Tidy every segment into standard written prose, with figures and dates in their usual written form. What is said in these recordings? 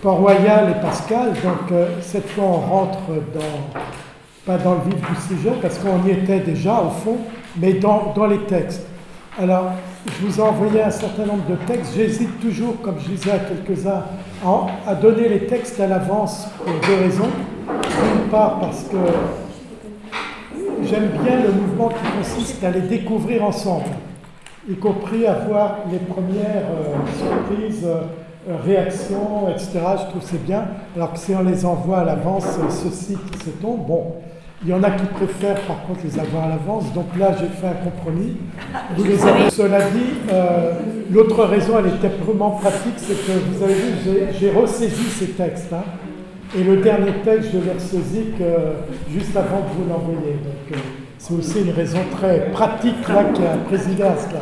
Port-Royal et Pascal. Donc cette fois on rentre pas dans le vif du sujet parce qu'on y était déjà au fond, mais dans les textes. Alors je vous ai envoyé un certain nombre de textes. J'hésite toujours, comme je disais à quelques-uns, à donner les textes à l'avance pour deux raisons. D'une part parce que j'aime bien le mouvement qui consiste à les découvrir ensemble, y compris avoir les premières surprises, réactions, etc. Je trouve que c'est bien, alors que si on les envoie à l'avance, ceux-ci qui se tombent, bon, il y en a qui préfèrent par contre les avoir à l'avance, donc là j'ai fait un compromis. Vous les avez. Cela dit, l'autre raison, elle était purement pratique, c'est que vous avez vu, j'ai ressaisi ces textes, hein, et le dernier texte, je l'ai ressaisi juste avant que vous l'envoyiez. Donc c'est aussi une raison très pratique là qui a présidé à cela.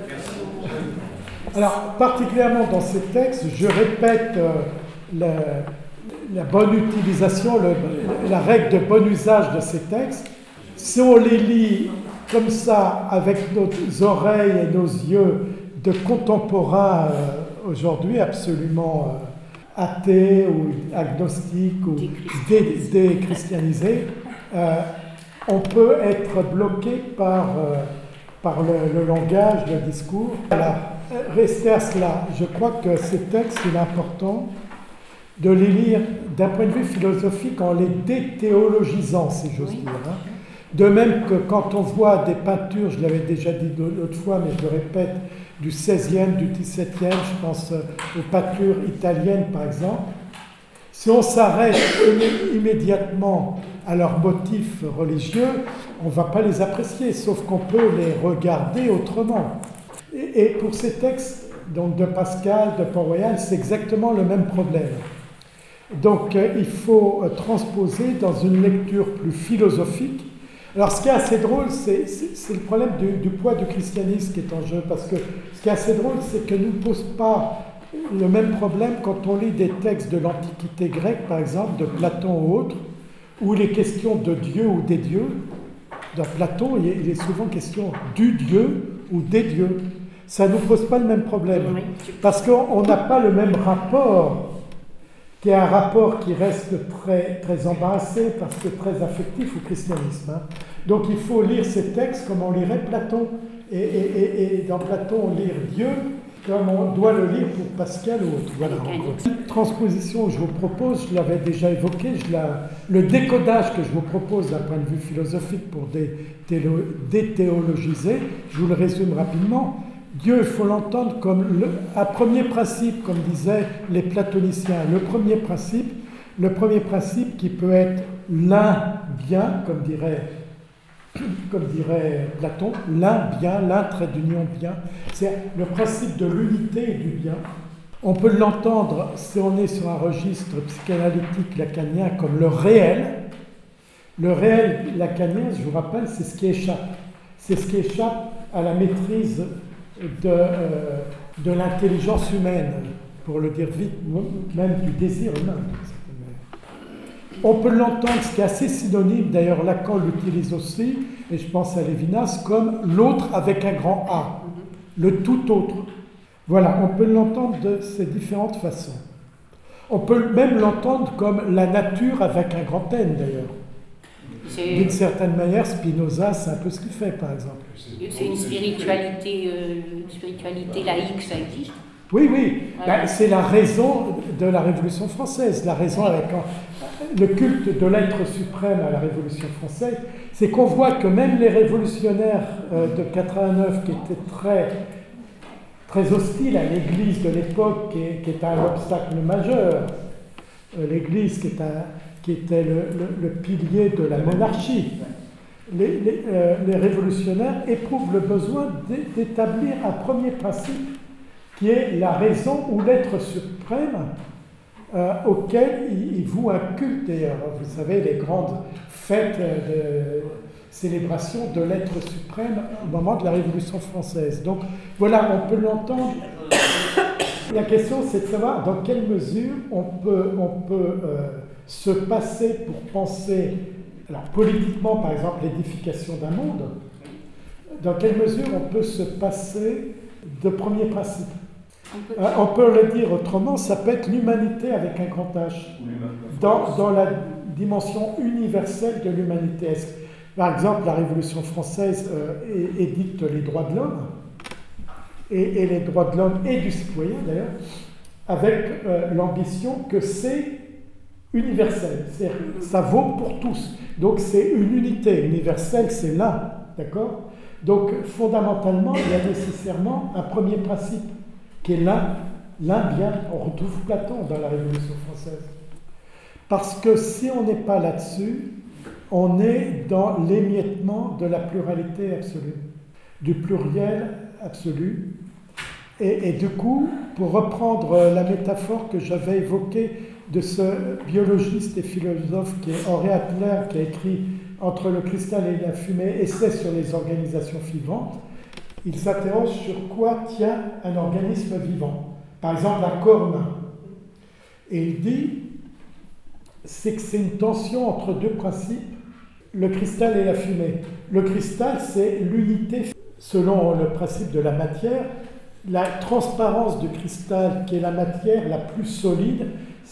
Alors, particulièrement dans ces textes, je répète la bonne utilisation, la règle de bon usage de ces textes. Si on les lit comme ça, avec nos oreilles et nos yeux de contemporains aujourd'hui, absolument athées ou agnostiques ou déchristianisés, on peut être bloqué par le langage, le discours. Voilà. Rester à cela, je crois que ces textes, il est important de les lire d'un point de vue philosophique en les déthéologisant, si j'ose dire. Hein. De même que quand on voit des peintures, je l'avais déjà dit l'autre fois, mais je le répète, du XVIe, du XVIIe, je pense aux peintures italiennes par exemple, si on s'arrête immédiatement à leurs motifs religieux, on ne va pas les apprécier, sauf qu'on peut les regarder autrement. Et pour ces textes, donc de Pascal, de Port-Royal, c'est exactement le même problème. Donc il faut transposer dans une lecture plus philosophique. Alors ce qui est assez drôle, c'est le problème du poids du christianisme qui est en jeu, parce que ce qui est assez drôle, c'est que ne nous pose pas le même problème quand on lit des textes de l'Antiquité grecque, par exemple, de Platon ou autres, où il est question de Dieu ou des dieux. Dans Platon, il est souvent question du Dieu ou des dieux. Ça ne nous pose pas le même problème, parce qu'on n'a pas le même rapport, qui est un rapport qui reste très, très embarrassé, parce que très affectif au christianisme. Hein. Donc il faut lire ces textes comme on lirait Platon, et dans Platon on lit Dieu comme on doit le lire pour Pascal ou autre. Voilà. Une transposition que je vous propose, je l'avais déjà évoqué, le décodage que je vous propose d'un point de vue philosophique pour déthéologiser, je vous le résume rapidement. Dieu, il faut l'entendre comme un premier principe, comme disaient les platoniciens. Le premier principe qui peut être l'un bien, comme dirait Platon, l'un bien, l'un trait d'union bien. C'est le principe de l'unité et du bien. On peut l'entendre, si on est sur un registre psychanalytique lacanien, comme le réel. Le réel lacanien, je vous rappelle, c'est ce qui échappe. C'est ce qui échappe à la maîtrise de l'intelligence humaine, pour le dire vite, même du désir humain. On peut l'entendre, ce qui est assez synonyme, d'ailleurs Lacan l'utilise aussi, et je pense à Lévinas, comme l'autre avec un grand A, le tout autre. Voilà, on peut l'entendre de ces différentes façons. On peut même l'entendre comme la nature avec un grand N, d'ailleurs. D'une certaine manière, Spinoza, c'est un peu ce qu'il fait, par exemple. C'est une spiritualité laïque, ça existe? Oui. Ben, c'est la raison de la Révolution française. La raison avec le culte de l'être suprême à la Révolution française, c'est qu'on voit que même les révolutionnaires de 89, qui étaient très, très hostiles à l'Église de l'époque, qui est un obstacle majeur, l'Église qui était le pilier de la monarchie. Les révolutionnaires éprouvent le besoin d'établir un premier principe qui est la raison ou l'être suprême auquel ils vouent un culte. D'ailleurs, vous savez, les grandes fêtes de célébration de l'être suprême au moment de la Révolution française. Donc voilà, on peut l'entendre. La question, c'est de savoir dans quelle mesure on peut se passer pour penser, alors politiquement par exemple, l'édification d'un monde, dans quelle mesure on peut se passer de premiers principes. On peut le dire autrement, ça peut être l'humanité avec un grand H, dans la dimension universelle de l'humanité. Par exemple, la Révolution française édicte les droits de l'homme, et les droits de l'homme et du citoyen d'ailleurs, avec l'ambition que c'est universel, ça vaut pour tous. Donc c'est une unité universelle, c'est l'un, d'accord? Donc fondamentalement, il y a nécessairement un premier principe qui est l'un bien. On retrouve Platon dans la Révolution française. Parce que si on n'est pas là-dessus, on est dans l'émiettement de la pluralité absolue, du pluriel absolu. Et du coup, pour reprendre la métaphore que j'avais évoquée de ce biologiste et philosophe qui est Henri Adler, qui a écrit Entre le cristal et la fumée, essai sur les organisations vivantes, il s'interroge sur quoi tient un organisme vivant. Par exemple, un corps humain. Et il dit, c'est que c'est une tension entre deux principes, le cristal et la fumée. Le cristal, c'est l'unité selon le principe de la matière. La transparence du cristal, qui est la matière la plus solide,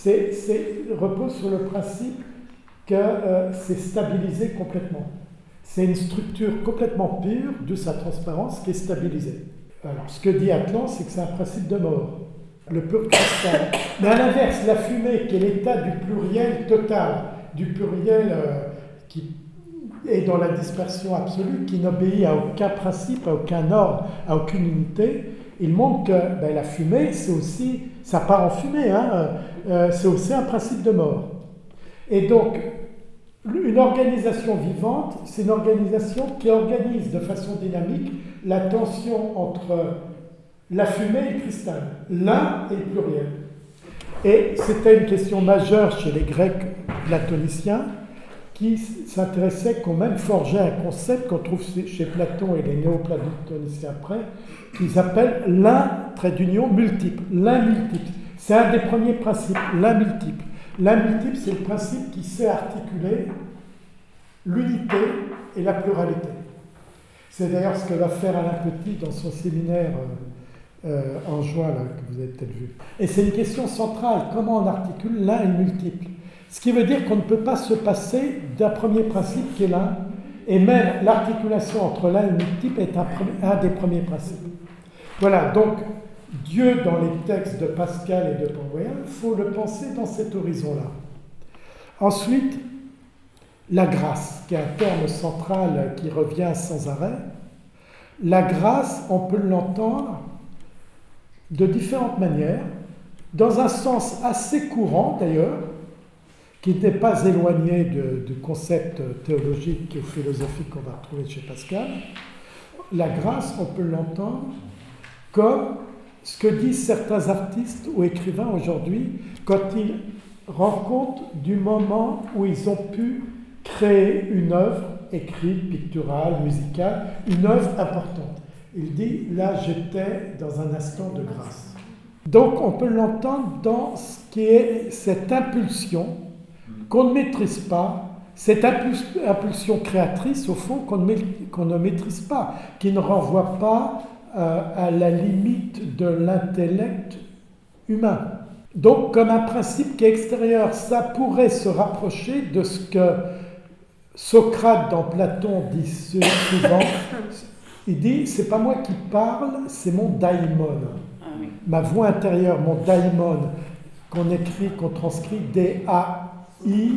repose sur le principe que c'est stabilisé complètement. C'est une structure complètement pure de sa transparence qui est stabilisée. Alors, ce que dit Atlan, c'est que c'est un principe de mort, le pur cristal. Mais à l'inverse, la fumée, qui est l'état du pluriel total, du pluriel qui est dans la dispersion absolue, qui n'obéit à aucun principe, à aucun ordre, à aucune unité, il montre que la fumée, c'est aussi, ça part en fumée, c'est aussi un principe de mort. Et donc, une organisation vivante, c'est une organisation qui organise de façon dynamique la tension entre la fumée et le cristal, l'un et le pluriel. Et c'était une question majeure chez les Grecs platoniciens qui s'intéressaient, qu'on même forgeait un concept qu'on trouve chez Platon et les néoplatoniciens après, qu'ils appellent l'un, trait d'union, multiple. L'un multiple. C'est un des premiers principes, l'un multiple. L'un multiple, c'est le principe qui sait articuler l'unité et la pluralité. C'est d'ailleurs ce que va faire Alain Petit dans son séminaire en juin, là, que vous avez peut-être vu. Et c'est une question centrale, comment on articule l'un et le multiple. Ce qui veut dire qu'on ne peut pas se passer d'un premier principe qui est l'un, et même l'articulation entre l'un et le multiple est un des premiers principes. Voilà, donc Dieu dans les textes de Pascal et de Panthéon, il faut le penser dans cet horizon-là. Ensuite, la grâce, qui est un terme central qui revient sans arrêt. La grâce, on peut l'entendre de différentes manières, dans un sens assez courant d'ailleurs, qui n'est pas éloigné du concept théologique et philosophique qu'on va retrouver chez Pascal. La grâce, on peut l'entendre comme ce que disent certains artistes ou écrivains aujourd'hui quand ils rendent compte du moment où ils ont pu créer une œuvre écrite, picturale, musicale, une œuvre importante. Il dit, là j'étais dans un instant de grâce. Donc on peut l'entendre dans ce qui est cette impulsion qu'on ne maîtrise pas, cette impulsion créatrice au fond qu'on ne maîtrise pas, qui ne renvoie pas à la limite de l'intellect humain. Donc comme un principe qui est extérieur, ça pourrait se rapprocher de ce que Socrate dans Platon dit souvent. Il dit, c'est pas moi qui parle, c'est mon daimon. Ma voix intérieure, mon daimon, qu'on transcrit D-A-I,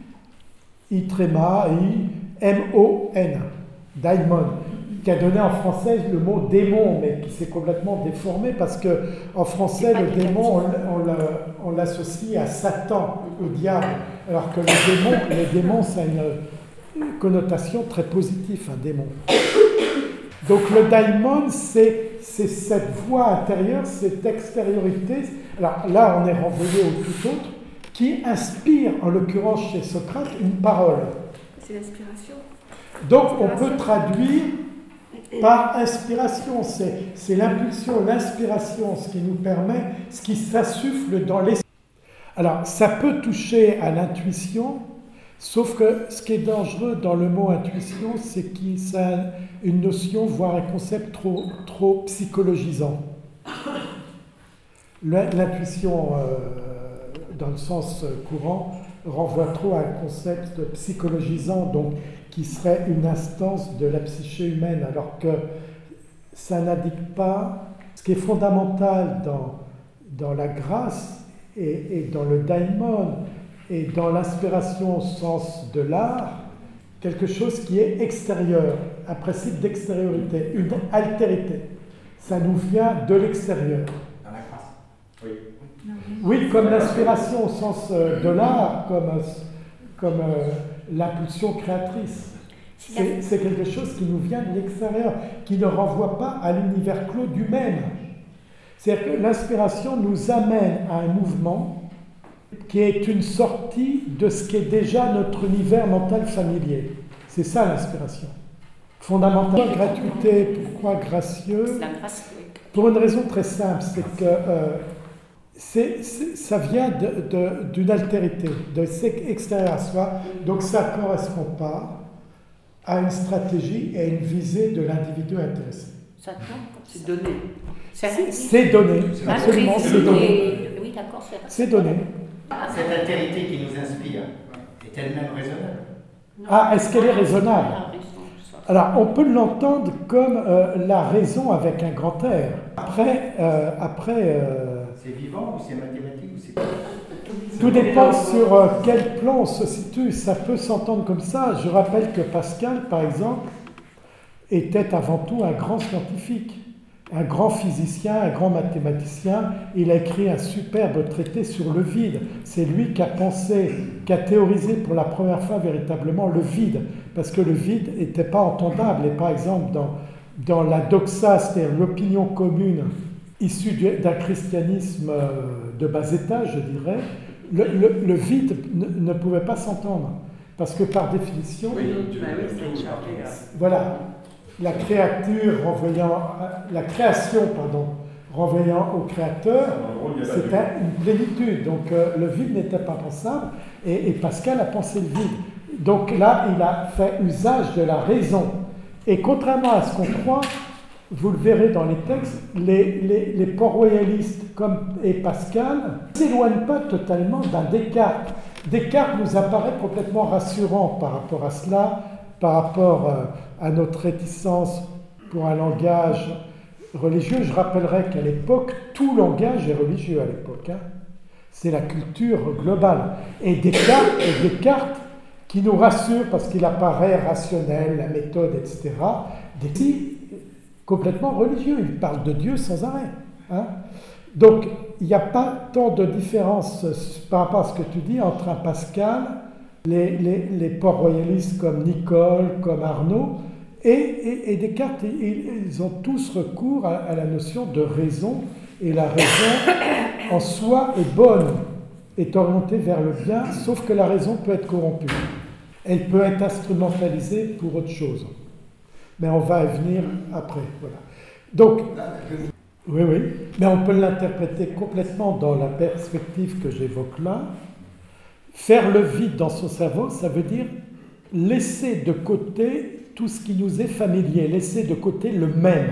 I-M-O-N, daimon, qui a donné en français le mot démon, mais qui s'est complètement déformé parce que en français, le démon, on l'associe à Satan, au diable, alors que le démon, ça a une connotation très positive, un démon. Donc le daimon, c'est cette voix intérieure, cette extériorité. Alors là, on est renvoyé au tout autre, qui inspire, en l'occurrence chez Socrate, une parole. C'est l'inspiration. Donc on peut traduire par inspiration. C'est l'impulsion, l'inspiration, ce qui nous permet, ce qui s'insuffle dans l'esprit. Alors ça peut toucher à l'intuition, sauf que ce qui est dangereux dans le mot intuition, c'est que ça a une notion, voire un concept trop psychologisant. L'intuition, dans le sens courant, renvoie trop à un concept psychologisant, donc qui serait une instance de la psyché humaine, alors que ça n'indique pas ce qui est fondamental dans la grâce et dans le daimon et dans l'inspiration au sens de l'art, quelque chose qui est extérieur, un principe d'extériorité, une altérité. Ça nous vient de l'extérieur. Dans la grâce. Oui. Oui, comme l'inspiration au sens de l'art, comme l'impulsion créatrice. C'est quelque chose qui nous vient de l'extérieur, qui ne renvoie pas à l'univers clos du même. C'est-à-dire que l'inspiration nous amène à un mouvement qui est une sortie de ce qui est déjà notre univers mental familier. C'est ça l'inspiration. Fondamentalement, gratuité, pourquoi gracieux? Pour une raison très simple, c'est que ça vient d'une altérité, de extérieur à soi, donc ça ne correspond pas à une stratégie et à une visée de l'individu intéressé. C'est donné. C'est donné, absolument, c'est donné. Oui, d'accord, c'est donné. Cette altérité qui nous inspire est elle-même raisonnable. Ah, est-ce qu'elle est raisonnable? Alors, on peut l'entendre comme la raison avec un grand R. Après, c'est vivant ou c'est mathématique ou c'est... Tout dépend sur quel plan on se situe. Ça peut s'entendre comme ça. Je rappelle que Pascal, par exemple, était avant tout un grand scientifique, un grand physicien, un grand mathématicien. Il a écrit un superbe traité sur le vide. C'est lui qui a pensé, qui a théorisé pour la première fois véritablement le vide, parce que le vide n'était pas entendable. Et par exemple, dans la doxa, c'est-à-dire l'opinion commune issue d'un christianisme de bas étage, je dirais, le vide ne pouvait pas s'entendre, parce que par définition, voilà, la création renvoyant au créateur, c'était une plénitude, donc le vide n'était pas pensable, et Pascal a pensé le vide. Donc là, il a fait usage de la raison, et contrairement à ce qu'on croit, vous le verrez dans les textes, les port-royalistes et Pascal ne s'éloignent pas totalement d'un Descartes. Descartes nous apparaît complètement rassurant par rapport à cela, par rapport à notre réticence pour un langage religieux. Je rappellerai qu'à l'époque, tout langage est religieux à l'époque. C'est la culture globale. Et Descartes, qui nous rassure parce qu'il apparaît rationnel, la méthode, etc., complètement religieux, il parle de Dieu sans arrêt. Donc, il n'y a pas tant de différence par rapport à ce que tu dis entre un Pascal, les port-royalistes comme Nicole, comme Arnaud, et Descartes. Ils ont tous recours à la notion de raison, et la raison en soi est bonne, est orientée vers le bien, sauf que la raison peut être corrompue. Elle peut être instrumentalisée pour autre chose. Mais on va y venir après. Voilà. Donc, oui, mais on peut l'interpréter complètement dans la perspective que j'évoque là. Faire le vide dans son cerveau, ça veut dire laisser de côté tout ce qui nous est familier, laisser de côté le même,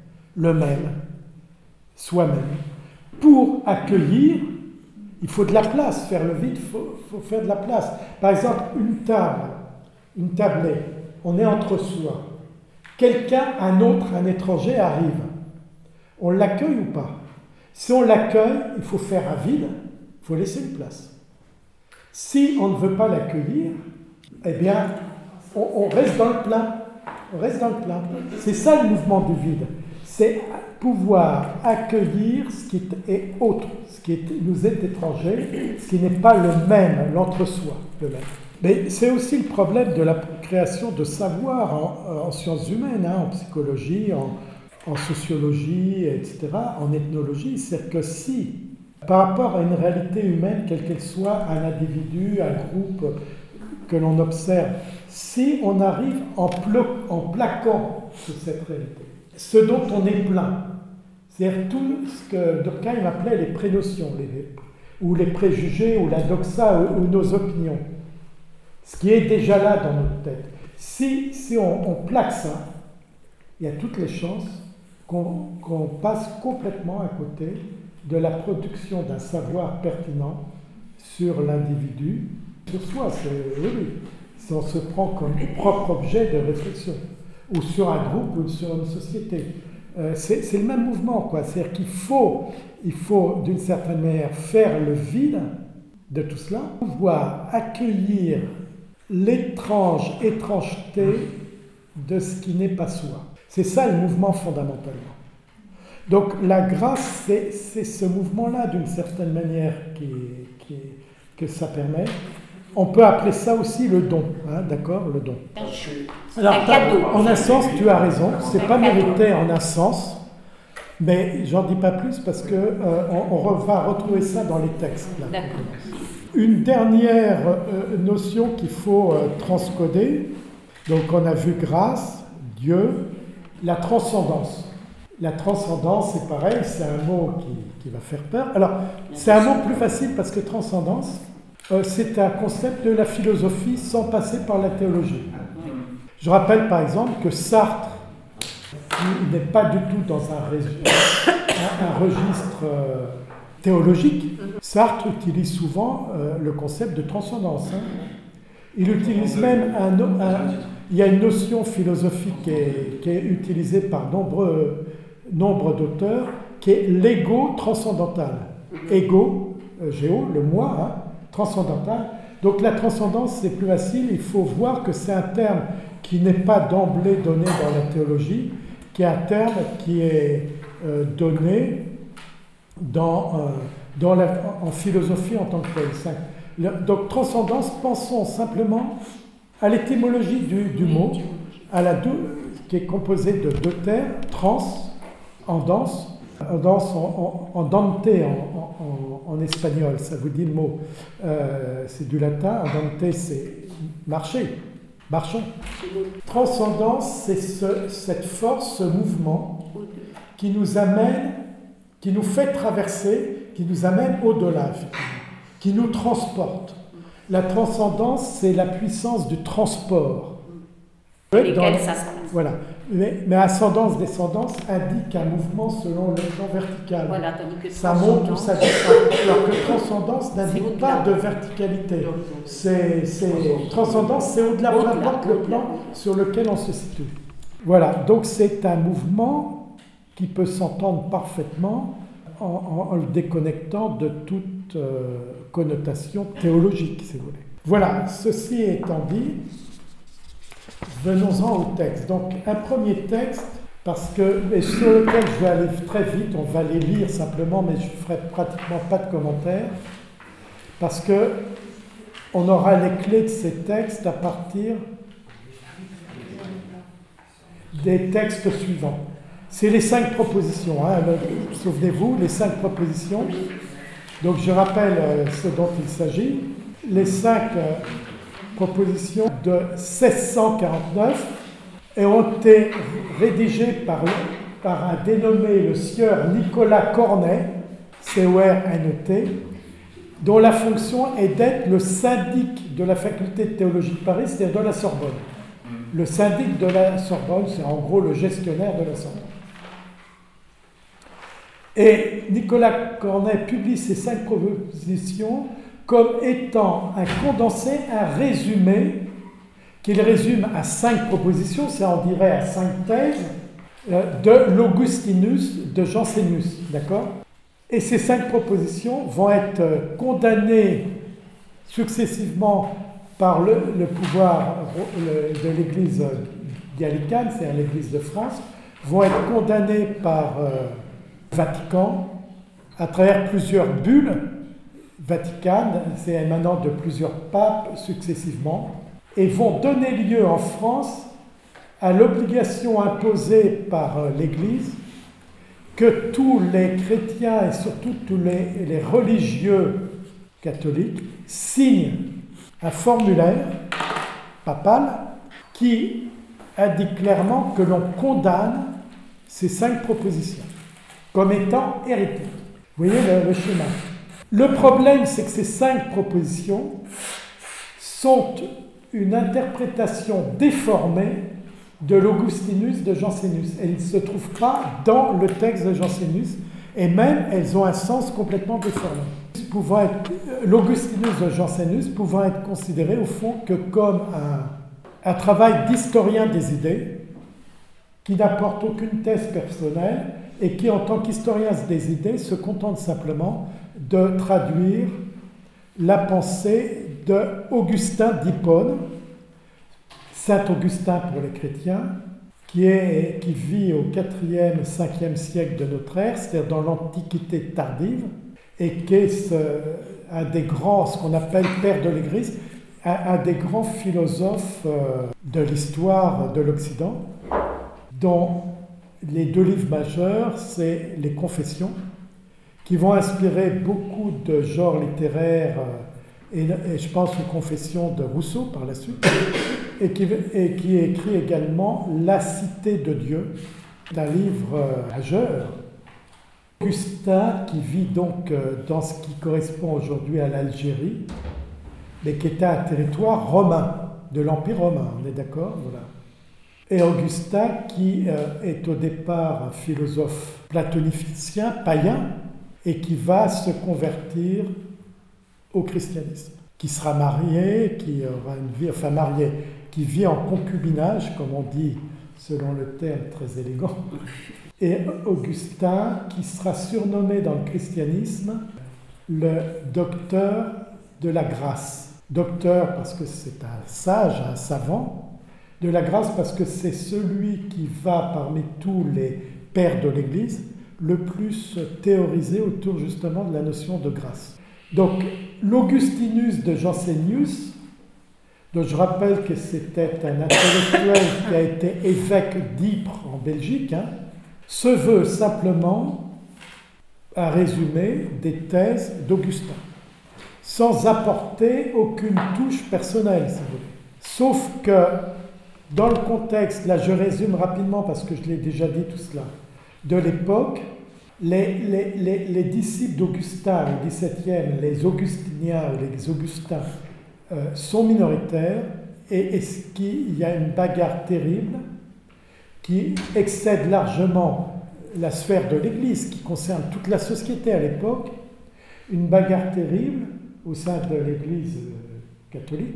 soi-même. Pour accueillir, il faut de la place. Faire le vide, il faut faire de la place. Par exemple, une tablée, on est entre soi. Quelqu'un, un étranger arrive. On l'accueille ou pas? Si on l'accueille, il faut faire un vide, il faut laisser une place. Si on ne veut pas l'accueillir, eh bien, on reste dans le plein. On reste dans le plein. C'est ça le mouvement du vide. C'est pouvoir accueillir ce qui est autre, ce qui nous est étranger, ce qui n'est pas le même, l'entre-soi, le même. Mais c'est aussi le problème de la création de savoir en sciences humaines, en psychologie, en sociologie, etc., en ethnologie. C'est que si, par rapport à une réalité humaine, quelle qu'elle soit, un individu, un groupe que l'on observe, si on arrive en plaquant sur cette réalité, ce dont on est plein, c'est-à-dire tout ce que Durkheim appelait les prénotions, ou les préjugés, ou la doxa, ou nos opinions, ce qui est déjà là dans notre tête. Si on plaque ça, il y a toutes les chances qu'on passe complètement à côté de la production d'un savoir pertinent sur l'individu, sur soi, si on se prend comme propre objet de réflexion, ou sur un groupe ou sur une société. C'est le même mouvement, quoi. C'est-à-dire qu'il faut d'une certaine manière faire le vide de tout cela, pouvoir accueillir l'étrangeté de ce qui n'est pas soi. C'est ça le mouvement fondamentalement. Donc la grâce, c'est ce mouvement-là d'une certaine manière que ça permet. On peut appeler ça aussi le don, hein, d'accord, le don. Alors, en un sens, tu as raison, c'est pas mérité en un sens, mais j'en dis pas plus parce que on va retrouver ça dans les textes. Là. Une dernière notion qu'il faut transcoder. Donc, on a vu grâce, Dieu, la transcendance. La transcendance, c'est pareil, c'est un mot qui va faire peur. Alors, c'est un mot plus facile parce que transcendance, c'est un concept de la philosophie sans passer par la théologie. Je rappelle par exemple que Sartre, qui n'est pas du tout dans un registre théologique, Sartre utilise souvent le concept de transcendance. Hein. Il utilise même il y a une notion philosophique qui est utilisée par nombre d'auteurs, qui est l'ego transcendantal. Ego, géo, le moi, hein, transcendantal. Donc la transcendance, c'est plus facile, il faut voir que c'est un terme qui n'est pas d'emblée donné dans la théologie, qui est un terme qui est donné en philosophie en tant que tel. Donc transcendance, pensons simplement à l'étymologie du mot, qui est composé de deux termes, trans, en danse en dante en espagnol, ça vous dit le mot, c'est du latin, en dante c'est marcher, marchons. Transcendance, c'est cette force, ce mouvement qui nous amène, qui nous fait traverser, qui nous amène au-delà, qui nous transporte. La transcendance, c'est la puissance du transport. Voilà. Mais ascendance, descendance indique un mouvement selon le plan vertical. Voilà, tandis que ça monte ou ça descend. Alors que transcendance n'indique pas de verticalité. Transcendance, c'est au-delà, peu importe le plan sur lequel on se situe. Voilà, donc c'est un mouvement qui peut s'entendre parfaitement en le déconnectant de toute connotation théologique, si vous voulez. Voilà, ceci étant dit, venons-en au texte. Donc, un premier texte, et sur lequel je vais aller très vite, on va les lire simplement, mais je ne ferai pratiquement pas de commentaires, parce que on aura les clés de ces textes à partir des textes suivants. C'est les 5 propositions, hein, souvenez-vous, les 5 propositions. Donc, je rappelle ce dont il s'agit. Les 5 propositions de 1649 et ont été rédigées par un dénommé le sieur Nicolas Cornet, C-O-R-N-E-T, dont la fonction est d'être le syndic de la faculté de théologie de Paris, c'est-à-dire de la Sorbonne. Le syndic de la Sorbonne, c'est en gros le gestionnaire de la Sorbonne. Et Nicolas Cornet publie ces 5 propositions comme étant un condensé, un résumé, qu'il résume à 5 propositions, ça on dirait à 5 thèses, de l'Augustinus de Jansénus, d'accord ? Et ces 5 propositions vont être condamnées successivement par le pouvoir de l'Église gallicane, c'est-à-dire l'Église de France, vont être condamnées par Vatican à travers plusieurs bulles vaticanes, c'est émanant de plusieurs papes successivement, et vont donner lieu en France à l'obligation imposée par l'Église que tous les chrétiens et surtout tous les religieux catholiques signent un formulaire papal qui indique clairement que l'on condamne ces 5 propositions comme étant hérétiques. Vous voyez le schéma. Le problème, c'est que ces 5 propositions sont une interprétation déformée de l'Augustinus de Jansénus. Elle ne se trouve pas dans le texte de Jansénus, Et même, elles ont un sens complètement déformé. L'Augustinus de Jansénus pouvant être considéré au fond que comme un travail d'historien des idées qui n'apporte aucune thèse personnelle et qui, en tant qu'historien des idées, se contente simplement de traduire la pensée d'Augustin d'Hippone, Saint Augustin pour les chrétiens, qui vit au 4e, 5e siècle de notre ère, c'est-à-dire dans l'Antiquité tardive, et qui est un des grands, ce qu'on appelle père de l'Église, un des grands philosophes de l'histoire de l'Occident, dont les 2 livres majeurs, c'est les Confessions, qui vont inspirer beaucoup de genres littéraires, et je pense aux Confessions de Rousseau par la suite, et qui écrit également La Cité de Dieu, un livre majeur. Augustin, qui vit donc dans ce qui correspond aujourd'hui à l'Algérie, mais qui était un territoire romain, de l'Empire romain, on est d'accord, voilà. Et Augustin, qui est au départ un philosophe platonicien, païen, et qui va se convertir au christianisme, qui sera marié, qui aura une vie, enfin marié, qui vit en concubinage, comme on dit selon le terme très élégant, et Augustin, qui sera surnommé dans le christianisme le docteur de la grâce. Docteur parce que c'est un sage, un savant, de la grâce parce que c'est celui qui va, parmi tous les pères de l'Église, le plus théoriser autour justement de la notion de grâce. Donc, l'Augustinus de Jansénius, dont je rappelle que c'était un intellectuel qui a été évêque d'Ypres en Belgique, se veut simplement un résumé des thèses d'Augustin, sans apporter aucune touche personnelle, si vous voulez. Sauf que, dans le contexte, là je résume rapidement parce que je l'ai déjà dit tout cela, de l'époque, les disciples d'Augustin, au XVIIe, les Augustiniens ou les Augustins, sont minoritaires et il y a une bagarre terrible qui excède largement la sphère de l'Église, qui concerne toute la société à l'époque, une bagarre terrible au sein de l'Église catholique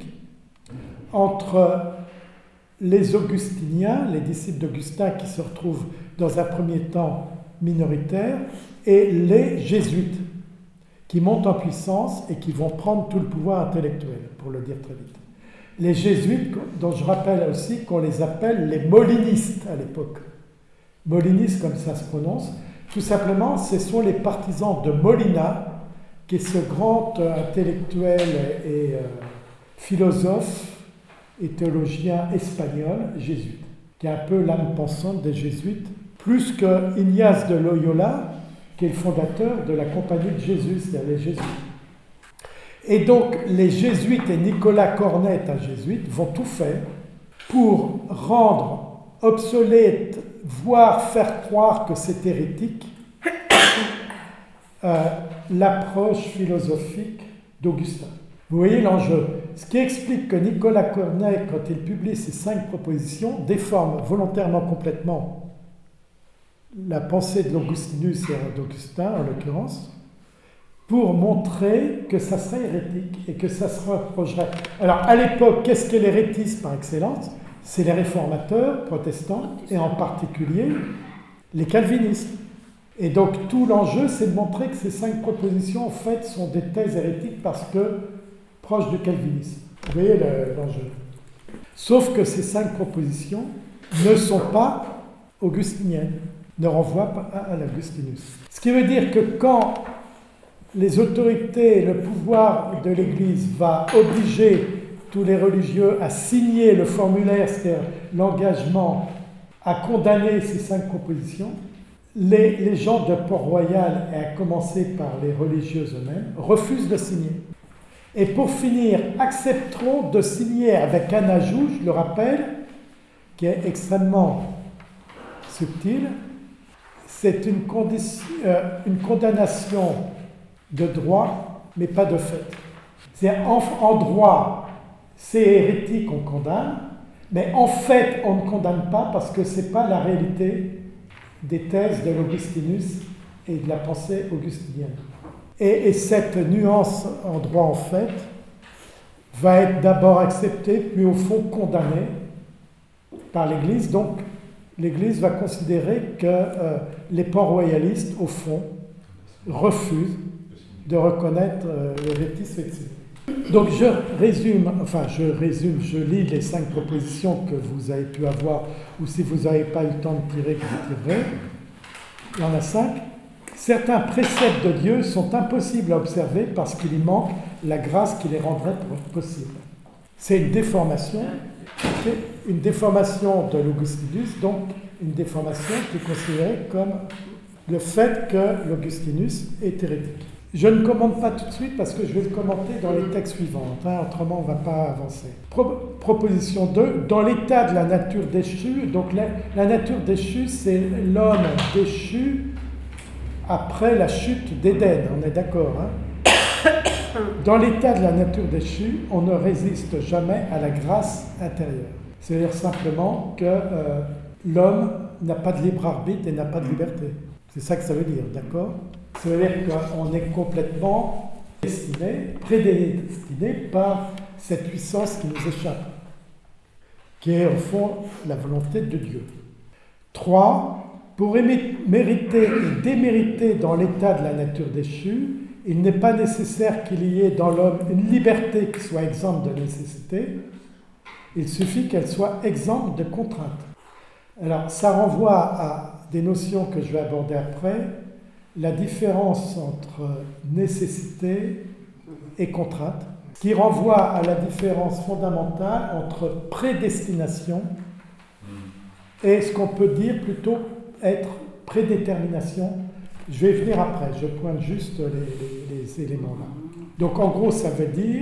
entre les Augustiniens, les disciples d'Augustin qui se retrouvent dans un premier temps minoritaires, et les Jésuites qui montent en puissance et qui vont prendre tout le pouvoir intellectuel, pour le dire très vite. Les Jésuites, dont je rappelle aussi qu'on les appelle les molinistes à l'époque. Molinistes, comme ça se prononce, tout simplement, ce sont les partisans de Molina, qui est ce grand intellectuel et philosophe et théologien espagnol, jésuite, qui est un peu l'âme pensante des jésuites, plus que Ignace de Loyola, qui est le fondateur de la Compagnie de Jésus, c'est-à-dire les jésuites. Et donc, les jésuites et Nicolas Cornette, un jésuite, vont tout faire pour rendre obsolète, voire faire croire que c'est hérétique, l'approche philosophique d'Augustin. Vous voyez l'enjeu. Ce qui explique que Nicolas Cornette, quand il publie ses 5 propositions, déforme volontairement complètement la pensée de l'Augustinus et d'Augustin, en l'occurrence, pour montrer que ça serait hérétique et que ça se rapprocherait. Alors, à l'époque, qu'est-ce qu'est l'hérétisme par excellence? C'est les réformateurs protestants, et en particulier les calvinistes. Et donc, tout l'enjeu, c'est de montrer que ces 5 propositions, en fait, sont des thèses hérétiques parce que proches du calvinisme. Vous voyez l'enjeu. Sauf que ces 5 propositions ne sont pas augustiniennes, ne renvoient pas à l'Augustinus. Ce qui veut dire que quand les autorités et le pouvoir de l'Église va obliger tous les religieux à signer le formulaire, c'est-à-dire l'engagement à condamner ces 5 propositions, les gens de Port-Royal, et à commencer par les religieuses eux-mêmes, refusent de signer. Et pour finir, accepteront de signer avec un ajout, je le rappelle, qui est extrêmement subtil, c'est une condamnation de droit, mais pas de fait. C'est en droit, c'est hérétique, on condamne, mais en fait, on ne condamne pas parce que ce n'est pas la réalité des thèses de l'Augustinus et de la pensée augustinienne. Et cette nuance en droit en fait va être d'abord acceptée, puis au fond condamnée par l'Église. Donc l'Église va considérer que les port-royalistes, au fond, refusent de reconnaître le Vetus Vexillus. Donc je lis les 5 propositions que vous avez pu avoir, ou si vous n'avez pas eu le temps de tirer, que vous tirerez. Il y en a 5. Certains préceptes de Dieu sont impossibles à observer parce qu'il y manque la grâce qui les rendrait possibles. C'est une déformation de l'Augustinus, donc une déformation qui est considérée comme le fait que l'Augustinus est hérétique. Je ne commente pas tout de suite parce que je vais le commenter dans les textes suivants, autrement on ne va pas avancer. Proposition 2, dans l'état de la nature déchue, donc la nature déchue, c'est l'homme déchu après la chute d'Éden, on est d'accord, hein? Dans l'état de la nature déchue, on ne résiste jamais à la grâce intérieure. C'est-à-dire simplement que l'homme n'a pas de libre arbitre et n'a pas de liberté. C'est ça que ça veut dire, d'accord? Ça veut dire qu'on est complètement prédestiné par cette puissance qui nous échappe, qui est au fond la volonté de Dieu. 3. Pour mériter et démériter dans l'état de la nature déchue, il n'est pas nécessaire qu'il y ait dans l'homme une liberté qui soit exempte de nécessité, il suffit qu'elle soit exempte de contrainte. Alors, ça renvoie à des notions que je vais aborder après, la différence entre nécessité et contrainte, qui renvoie à la différence fondamentale entre prédestination et ce qu'on peut dire plutôt être prédétermination. Je vais venir après, je pointe juste les éléments là. Donc en gros, ça veut dire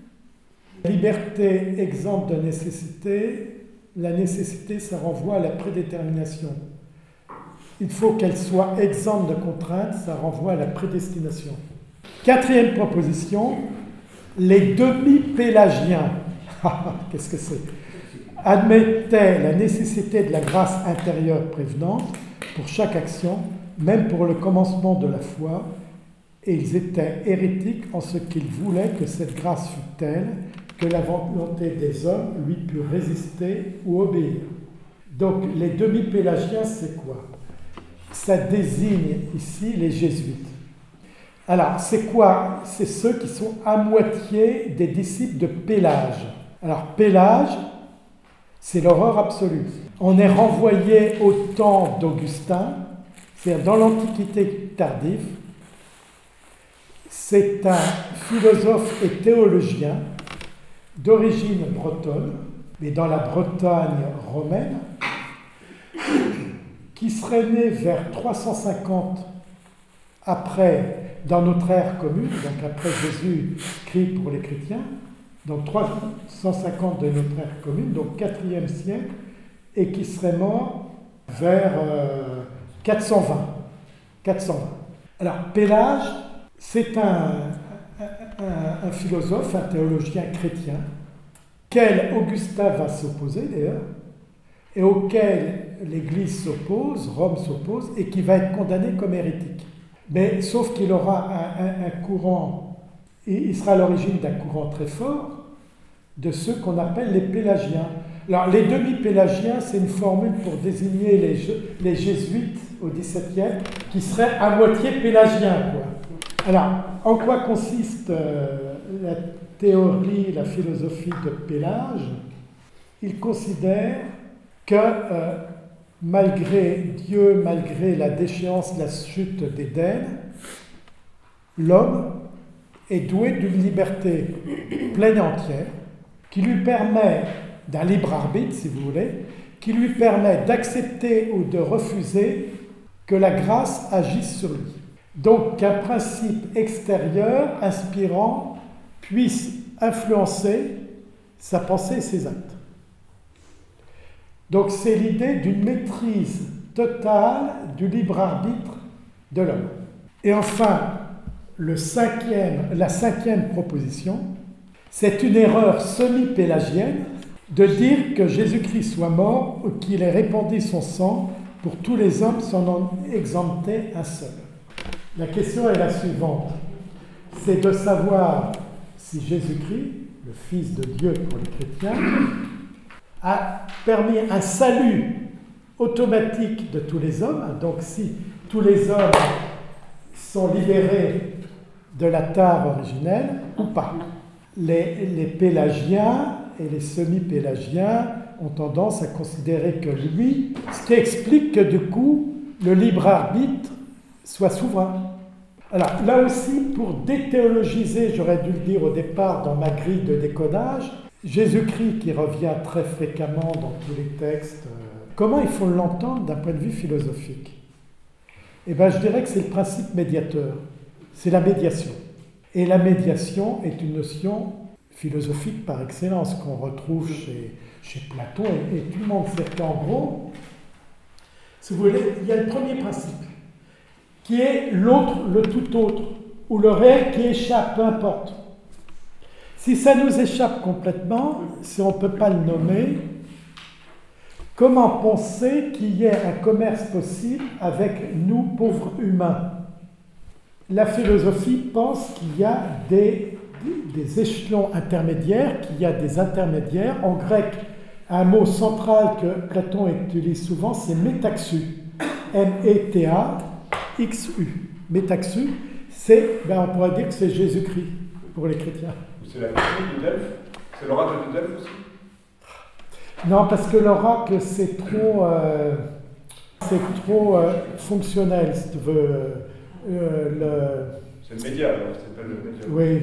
liberté exempte de nécessité. La nécessité, ça renvoie à la prédétermination. Il faut qu'elle soit exempte de contraintes, ça renvoie à la prédestination. 4e proposition, les demi-pélagiens, qu'est-ce que c'est? Admettaient la nécessité de la grâce intérieure prévenante pour chaque action, même pour le commencement de la foi, et ils étaient hérétiques en ce qu'ils voulaient que cette grâce fût telle que la volonté des hommes lui pût résister ou obéir. Donc les demi-pélagiens, c'est quoi? Ça désigne ici les jésuites. Alors, c'est quoi? C'est ceux qui sont à moitié des disciples de Pélage. Alors, Pélage, c'est l'horreur absolue. On est renvoyé au temps d'Augustin, c'est-à-dire dans l'Antiquité tardive. C'est un philosophe et théologien d'origine bretonne, mais dans la Bretagne romaine, qui serait né vers 350 après, dans notre ère commune, donc après Jésus-Christ pour les chrétiens, donc 350 de notre ère commune, donc 4e siècle, et qui serait mort vers 420. Alors, Pélage, c'est un philosophe, un théologien chrétien, auquel Augustin va s'opposer d'ailleurs, et auquel l'Église s'oppose, Rome s'oppose, et qui va être condamné comme hérétique. Mais sauf qu'il aura un courant, il sera à l'origine d'un courant très fort, de ceux qu'on appelle les pélagiens. Alors les demi-pélagiens, c'est une formule pour désigner les jésuites au XVIIe, qui seraient à moitié pélagiens, quoi. Alors, en quoi consiste la théorie, la philosophie de Pélage? Il considère que malgré Dieu, malgré la déchéance, la chute d'Éden, l'homme est doué d'une liberté pleine et entière, qui lui permet, d'un libre arbitre si vous voulez, qui lui permet d'accepter ou de refuser que la grâce agisse sur lui. Donc qu'un principe extérieur, inspirant, puisse influencer sa pensée et ses actes. Donc c'est l'idée d'une maîtrise totale du libre arbitre de l'homme. Et enfin, la 5e proposition, c'est une erreur semi-pélagienne de dire que Jésus-Christ soit mort ou qu'il ait répandu son sang pour tous les hommes sans en exempter un seul. La question est la suivante. C'est de savoir si Jésus-Christ, le Fils de Dieu pour les chrétiens, a permis un salut automatique de tous les hommes. Donc si tous les hommes sont libérés de la tare originelle ou pas. Les pélagiens et les semi-pélagiens ont tendance à considérer que lui, ce qui explique que du coup, le libre arbitre soit souverain. Alors là aussi, pour déthéologiser, j'aurais dû le dire au départ dans ma grille de décodage, Jésus-Christ qui revient très fréquemment dans tous les textes, comment il faut l'entendre d'un point de vue philosophique? Eh bien, je dirais que c'est le principe médiateur, c'est la médiation. Et la médiation est une notion philosophique par excellence qu'on retrouve chez Platon et tout le monde sait qu'en gros, si vous voulez, il y a le premier principe qui est l'autre, le tout autre, ou le réel qui échappe, peu importe. Si ça nous échappe complètement, si on ne peut pas le nommer, comment penser qu'il y ait un commerce possible avec nous, pauvres humains? La philosophie pense qu'il y a des échelons intermédiaires, qu'il y a des intermédiaires. En grec, un mot central que Platon utilise souvent, c'est métaxu. M-E-T-A-X-U. Métaxu, on pourrait dire que c'est Jésus-Christ pour les chrétiens. C'est la question de Delphes? C'est l'oracle de Delphes aussi? Non, parce que l'oracle, c'est trop fonctionnel, si tu veux. C'est le média, alors, c'est pas le média. Oui.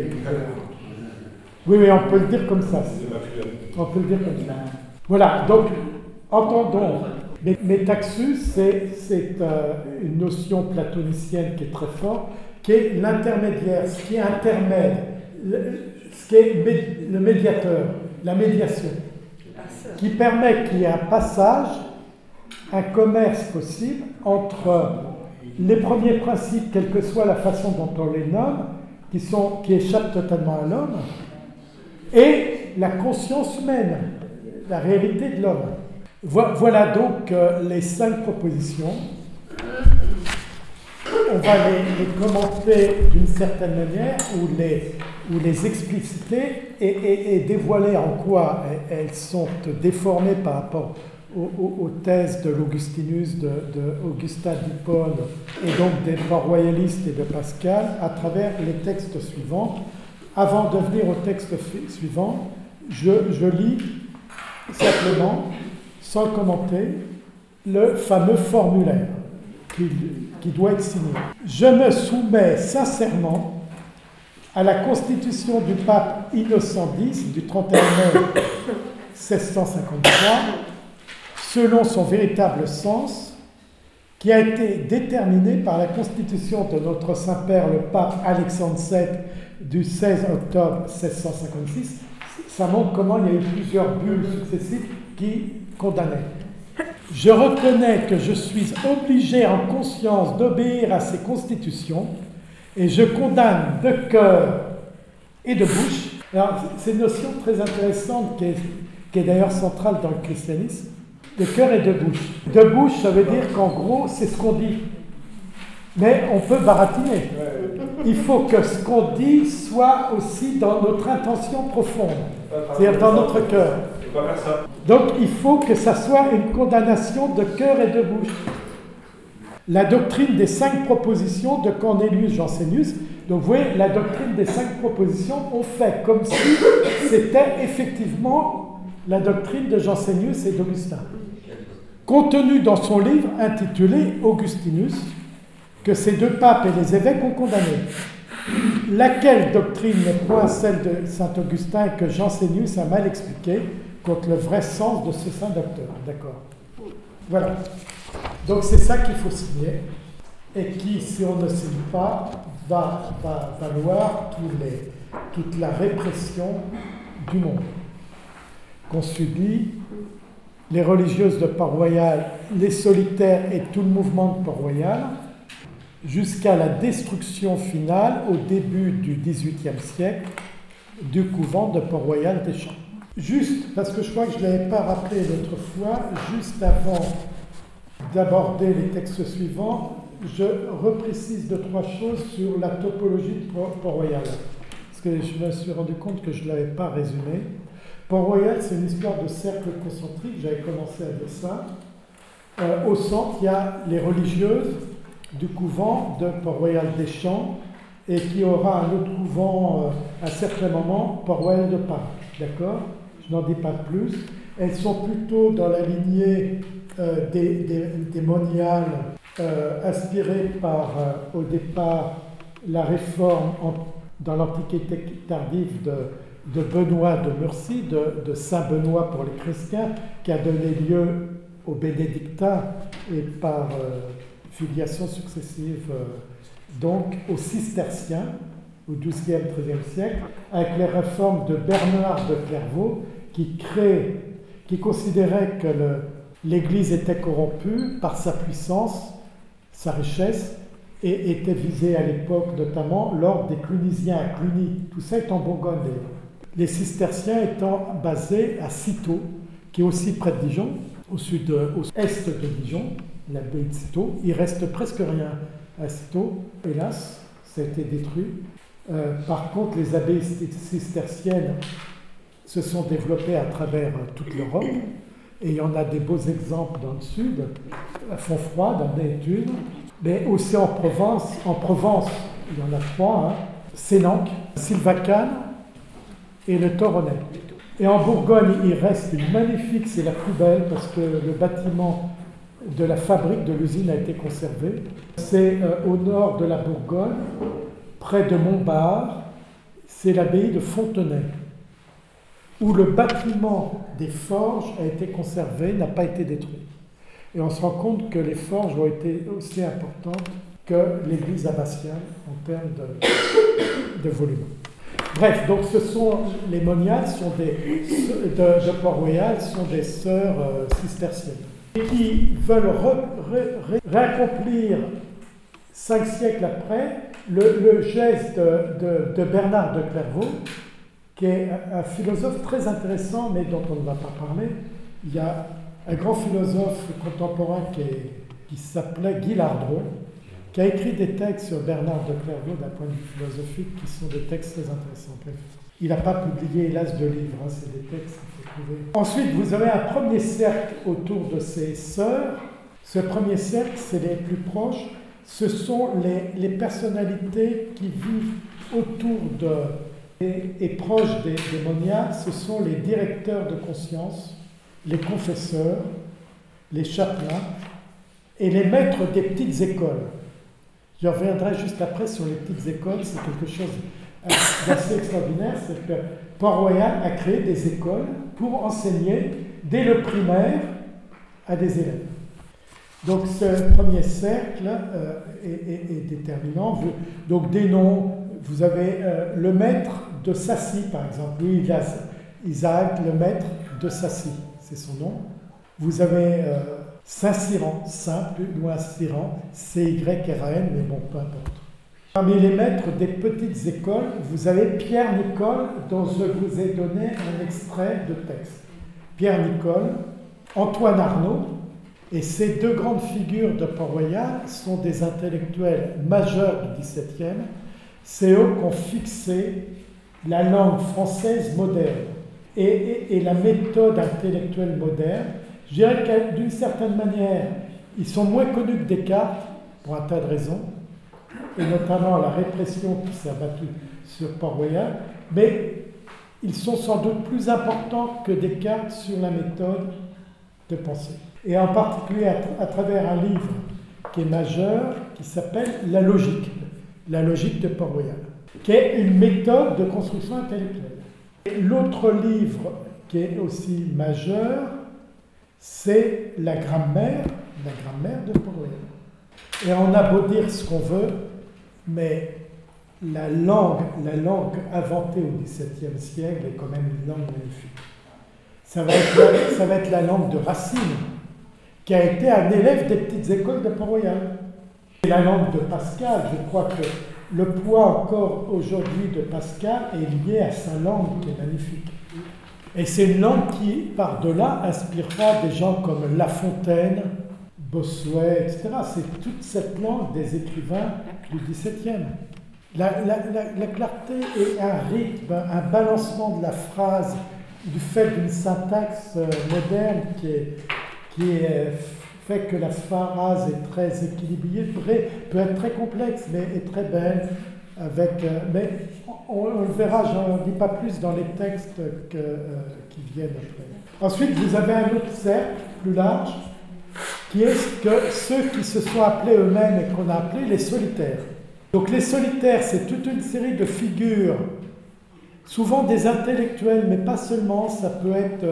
Oui, on peut le dire comme ça. On peut le dire comme ça. Voilà, donc, entendons. Métaxus, c'est une notion platonicienne qui est très forte, qui est l'intermédiaire, ce qui est intermède, ce qui est le médiateur, la médiation, qui permet qu'il y ait un passage, un commerce possible entre les premiers principes, quelle que soit la façon dont on les nomme, qui échappent totalement à l'homme, et la conscience humaine, la réalité de l'homme. Voilà donc les 5 propositions. On va les commenter d'une certaine manière ou les expliciter et dévoiler en quoi elles sont déformées par rapport aux thèses de l'Augustinus, de Augustin d'Hippone et donc des royalistes et de Pascal à travers les textes suivants. Avant de venir au texte suivant, je lis simplement, sans commenter, le fameux formulaire qui doit être signé. Je me soumets sincèrement à la constitution du pape Innocent X du 31 mai 1653, selon son véritable sens, qui a été déterminé par la constitution de notre Saint-Père le pape Alexandre VII du 16 octobre 1656. Ça montre comment il y a eu plusieurs bulles successives qui condamnaient. Je reconnais que je suis obligé en conscience d'obéir à ces constitutions et je condamne de cœur et de bouche. Alors, c'est une notion très intéressante qui est d'ailleurs centrale dans le christianisme, de cœur et de bouche. De bouche, ça veut dire qu'en gros, c'est ce qu'on dit. Mais on peut baratiner. Il faut que ce qu'on dit soit aussi dans notre intention profonde, c'est-à-dire dans notre cœur. Donc il faut que ça soit une condamnation de cœur et de bouche. La doctrine des 5 propositions de Cornelius Jansénius, donc vous voyez, la doctrine des 5 propositions, on fait comme si c'était effectivement la doctrine de Jansénius et d'Augustin. Contenu dans son livre intitulé Augustinus, que ces 2 papes et les évêques ont condamné. Laquelle doctrine n'est point celle de saint Augustin que Jansénius a mal expliquée contre le vrai sens de ce saint docteur. D'accord. Voilà. Donc c'est ça qu'il faut signer et qui, si on ne signe pas, va valoir toute la répression du monde qu'on subit, les religieuses de Port-Royal, les solitaires et tout le mouvement de Port-Royal, jusqu'à la destruction finale, au début du XVIIIe siècle, du couvent de Port-Royal des Champs. Juste, parce que je crois que je ne l'avais pas rappelé l'autre fois, juste avant d'aborder les textes suivants, je reprécise 2-3 choses sur la topologie de Port-Royal. Parce que je me suis rendu compte que je ne l'avais pas résumé. Port-Royal, c'est une histoire de cercle concentrique, j'avais commencé à dire ça. Au centre, il y a les religieuses du couvent de Port-Royal des Champs, et qui aura un autre couvent à certains moments, Port-Royal de Paris. D'accord? Je n'en dis pas plus. Elles sont plutôt dans la lignée des moniales, inspirées par, au départ, la réforme dans l'Antiquité tardive de Benoît de Murcie, de Saint Benoît pour les chrétiens, qui a donné lieu aux bénédictins et par filiation successive donc aux cisterciens au XIIe, XIIIe siècle, avec les réformes de Bernard de Clairvaux qui considérait que l'Église était corrompue par sa puissance, sa richesse, et était visée à l'époque notamment l'ordre des Clunisiens à Cluny. Tout ça est en Bourgogne d'ailleurs. Les cisterciens étant basés à Cîteaux, qui est aussi près de Dijon, au est de Dijon, l'abbaye de Cîteaux. Il reste presque rien à Cîteaux, hélas, ça a été détruit. Par contre, les abbayes cisterciennes se sont développées à travers toute l'Europe, et il y en a des beaux exemples dans le sud, à Fontfroid, dans une, mais aussi en Provence, il y en a 3, hein, Sénanque, Sylvacane et le Toronnet. Et en Bourgogne, il reste une magnifique, c'est la plus belle, parce que le bâtiment de la fabrique de l'usine a été conservé. C'est au nord de la Bourgogne, près de Montbard, c'est l'abbaye de Fontenay, où le bâtiment des forges a été conservé, n'a pas été détruit. Et on se rend compte que les forges ont été aussi importantes que l'église abbatiale en termes de volume. Bref, donc ce sont les moniales de Port-Royal sont des sœurs cisterciennes qui veulent réaccomplir 5 siècles après le geste de Bernard de Clairvaux, qui est un philosophe très intéressant, mais dont on ne va pas parler. Il y a un grand philosophe contemporain qui s'appelait Guy Lardron, qui a écrit des textes sur Bernard de Clairvaux d'un point de vue philosophique qui sont des textes très intéressants. Il n'a pas publié, hélas, de livres, hein, c'est des textes qu'il faut trouver. Ensuite, vous avez un premier cercle autour de ces sœurs. Ce premier cercle, c'est les plus proches. Ce sont les personnalités qui vivent autour et proches des moniales. Ce sont les directeurs de conscience, les confesseurs, les chapelains et les maîtres des petites écoles. Je reviendrai juste après sur les petites écoles, c'est quelque chose d'assez extraordinaire, c'est que Port-Royal a créé des écoles pour enseigner dès le primaire à des élèves. Donc ce premier cercle est déterminant. Donc des noms, vous avez le maître de Sassy par exemple, Louis Isaac, le maître de Sassy, c'est son nom. Vous avez Saint-Cyran, Saint, plus loin Cyran, C-Y-R-A-N, mais bon, peu importe. Parmi les maîtres des petites écoles, vous avez Pierre Nicole, dont je vous ai donné un extrait de texte. Pierre Nicole, Antoine Arnaud, et ces deux grandes figures de Port-Royal sont des intellectuels majeurs du XVIIe. C'est eux qui ont fixé la langue française moderne et la méthode intellectuelle moderne. Je dirais que d'une certaine manière, ils sont moins connus que Descartes, pour un tas de raisons, et notamment la répression qui s'est abattue sur Port-Royal, mais ils sont sans doute plus importants que Descartes sur la méthode de pensée. Et en particulier à travers un livre qui est majeur, qui s'appelle La logique de Port-Royal, qui est une méthode de construction intellectuelle. Et l'autre livre qui est aussi majeur, c'est la grammaire de Port-Royal. Et on a beau dire ce qu'on veut, mais la langue inventée au XVIIe siècle est quand même une langue magnifique. Ça va être la langue de Racine, qui a été un élève des petites écoles de Port-Royal. Et la langue de Pascal, je crois que le poids encore aujourd'hui de Pascal est lié à sa langue qui est magnifique. Et c'est une langue qui, par-delà, inspirera des gens comme La Fontaine, Bossuet, etc. C'est toute cette langue des écrivains du XVIIe. La clarté et un rythme, un balancement de la phrase, du fait d'une syntaxe moderne qui fait que la phrase est très équilibrée, peut être très complexe, mais est très belle. Mais on le verra, je n'en dis pas plus dans les textes qui viennent après. Ensuite, vous avez un autre cercle plus large, qui est que ceux qui se sont appelés eux-mêmes et qu'on a appelés les solitaires. Donc les solitaires, c'est toute une série de figures, souvent des intellectuels, mais pas seulement, ça peut être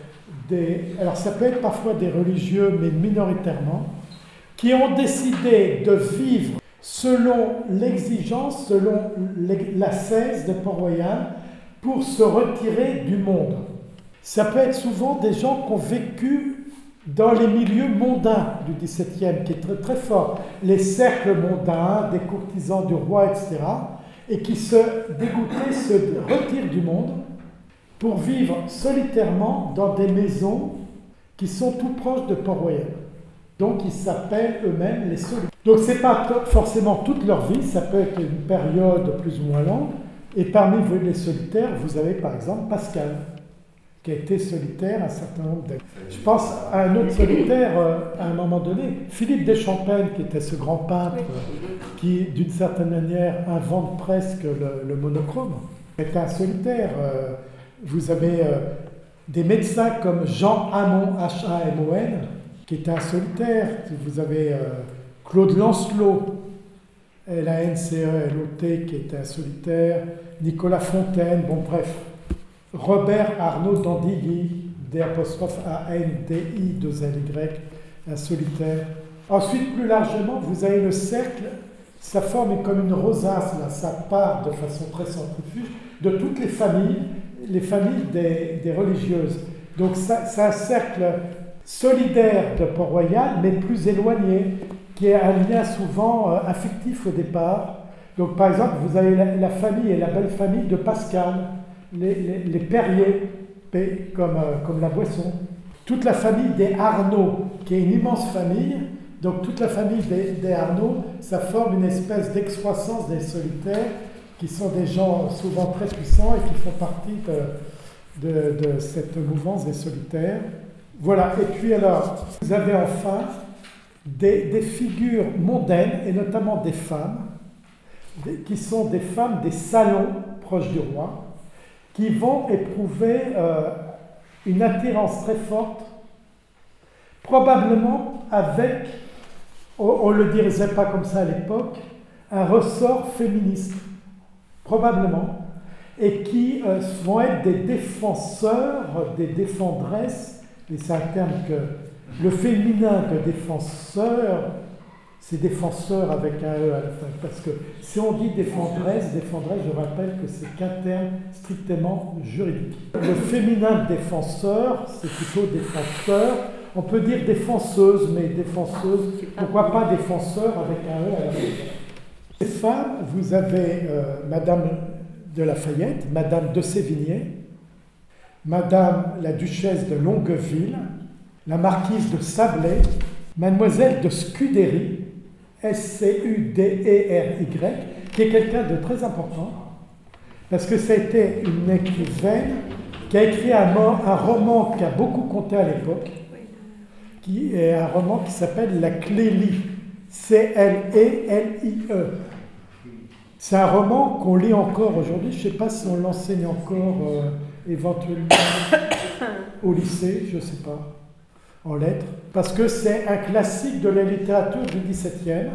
ça peut être parfois des religieux, mais minoritairement, qui ont décidé de vivre selon l'exigence, selon l'ascèse de Port-Royal, pour se retirer du monde. Ça peut être souvent des gens qui ont vécu dans les milieux mondains du XVIIe, qui est très, très fort, les cercles mondains, des courtisans du roi, etc., et qui dégoûtés, se retirent du monde pour vivre solitairement dans des maisons qui sont tout proches de Port-Royal. Donc ils s'appellent eux-mêmes les solitaires. Donc ce n'est pas forcément toute leur vie, ça peut être une période plus ou moins longue, et parmi les solitaires, vous avez par exemple Pascal, qui a été solitaire un certain nombre d'années. Je pense à un autre solitaire à un moment donné, Philippe Deschampagnes, qui était ce grand peintre qui, d'une certaine manière, invente presque le monochrome. C'était un solitaire. Vous avez des médecins comme Jean Hamon, H-A-M-O-N, qui était un solitaire. Vous avez Claude Lancelot, L-A-N-C-E-L-O-T, qui était un solitaire. Nicolas Fontaine, bon bref. Robert Arnaud d'Andilly, D'-A-N-D-I-2-L-Y, un solitaire. Ensuite, plus largement, vous avez le cercle, sa forme est comme une rosace, là, ça part de façon très centrifuge de toutes les familles des religieuses. Donc, c'est un cercle solidaire de Port-Royal, mais plus éloigné, qui a un lien souvent affectif au départ. Donc, par exemple, vous avez la famille et la belle famille de Pascal, les Perrier, comme la boisson. Toute la famille des Arnaud, qui est une immense famille, donc toute la famille des Arnaud, ça forme une espèce d'excroissance des solitaires, qui sont des gens souvent très puissants et qui font partie de cette mouvance des solitaires. Voilà, et puis alors, vous avez enfin des figures mondaines, et notamment des femmes, qui sont des femmes des salons proches du roi, qui vont éprouver une attirance très forte, probablement avec, on ne le dirait pas comme ça à l'époque, un ressort féministe, probablement, et qui vont être des défenseurs, des défendresses, et c'est un terme que le féminin de défenseur, c'est défenseur avec un E à la fin, parce que si on dit défendresse, je rappelle que c'est qu'un terme strictement juridique. Le féminin de défenseur, c'est plutôt défenseur. On peut dire défenseuse, mais défenseuse, pourquoi pas défenseur avec un E à la fin. Les femmes, vous avez Madame de Lafayette, Madame de Sévigné, Madame la Duchesse de Longueville, la Marquise de Sablé, Mademoiselle de Scudéry, S-C-U-D-E-R-Y, qui est quelqu'un de très important, parce que ça a été une écrivaine qui a écrit un roman qui a beaucoup compté à l'époque, qui est un roman qui s'appelle La Clélie, C-L-E-L-I-E. C'est un roman qu'on lit encore aujourd'hui, je ne sais pas si on l'enseigne encore éventuellement au lycée, je ne sais pas. En lettres, parce que c'est un classique de la littérature du XVIIe.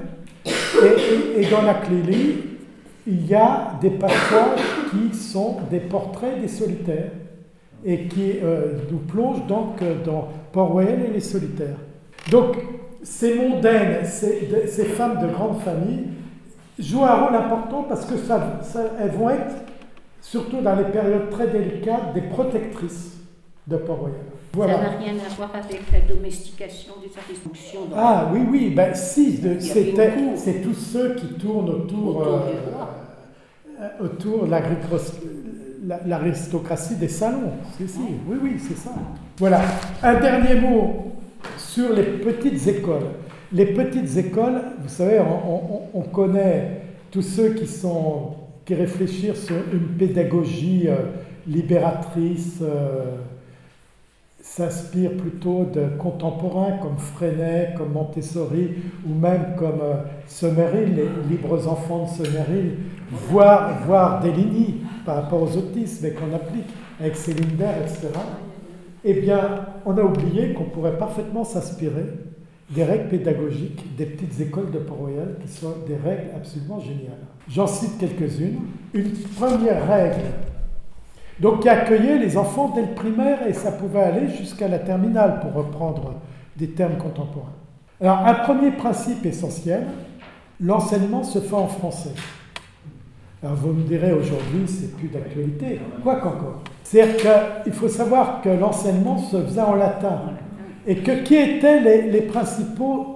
Et dans la Clélie, il y a des passages qui sont des portraits des solitaires et qui nous plongent donc dans Port-Royal et les solitaires. Donc, ces mondaines, ces femmes de grande famille, jouent un rôle important parce que elles vont être, surtout dans les périodes très délicates, des protectrices de Port-Royal. Voilà. Ça n'a rien à voir avec la domestication des institutions. Oui, ben si, c'est tous ceux qui tournent autour de l'aristocratie des salons. Oui, c'est ça. Voilà. Un dernier mot sur les petites écoles. Les petites écoles, vous savez, on connaît tous ceux qui réfléchissent sur une pédagogie libératrice, s'inspirent plutôt de contemporains comme Freinet, comme Montessori, ou même comme Sommerhill, les libres enfants de Sommerhill, voire Deligny par rapport aux autismes et qu'on applique avec Célinder, etc. Eh bien, on a oublié qu'on pourrait parfaitement s'inspirer des règles pédagogiques des petites écoles de Port-Royal qui sont des règles absolument géniales. J'en cite quelques-unes. Une première règle, donc qui accueillait les enfants dès le primaire et ça pouvait aller jusqu'à la terminale pour reprendre des termes contemporains. Alors, un premier principe essentiel, l'enseignement se fait en français. Alors vous me direz aujourd'hui, c'est plus d'actualité, quoi qu'encore. C'est-à-dire qu'il faut savoir que l'enseignement se faisait en latin. Et que qui étaient les principaux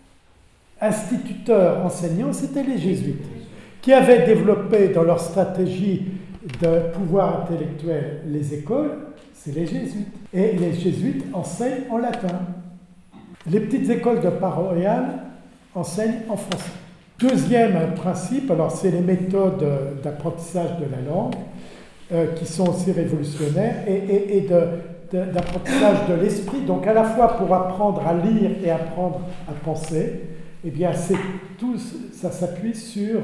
instituteurs enseignants? C'était les jésuites, qui avaient développé dans leur stratégie de pouvoir intellectuel les écoles, c'est les jésuites. Et les jésuites enseignent en latin. Les petites écoles de Port-Royal enseignent en français. Deuxième principe, alors c'est les méthodes d'apprentissage de la langue, qui sont aussi révolutionnaires, et d'apprentissage de l'esprit, donc à la fois pour apprendre à lire et apprendre à penser, eh bien ça s'appuie sur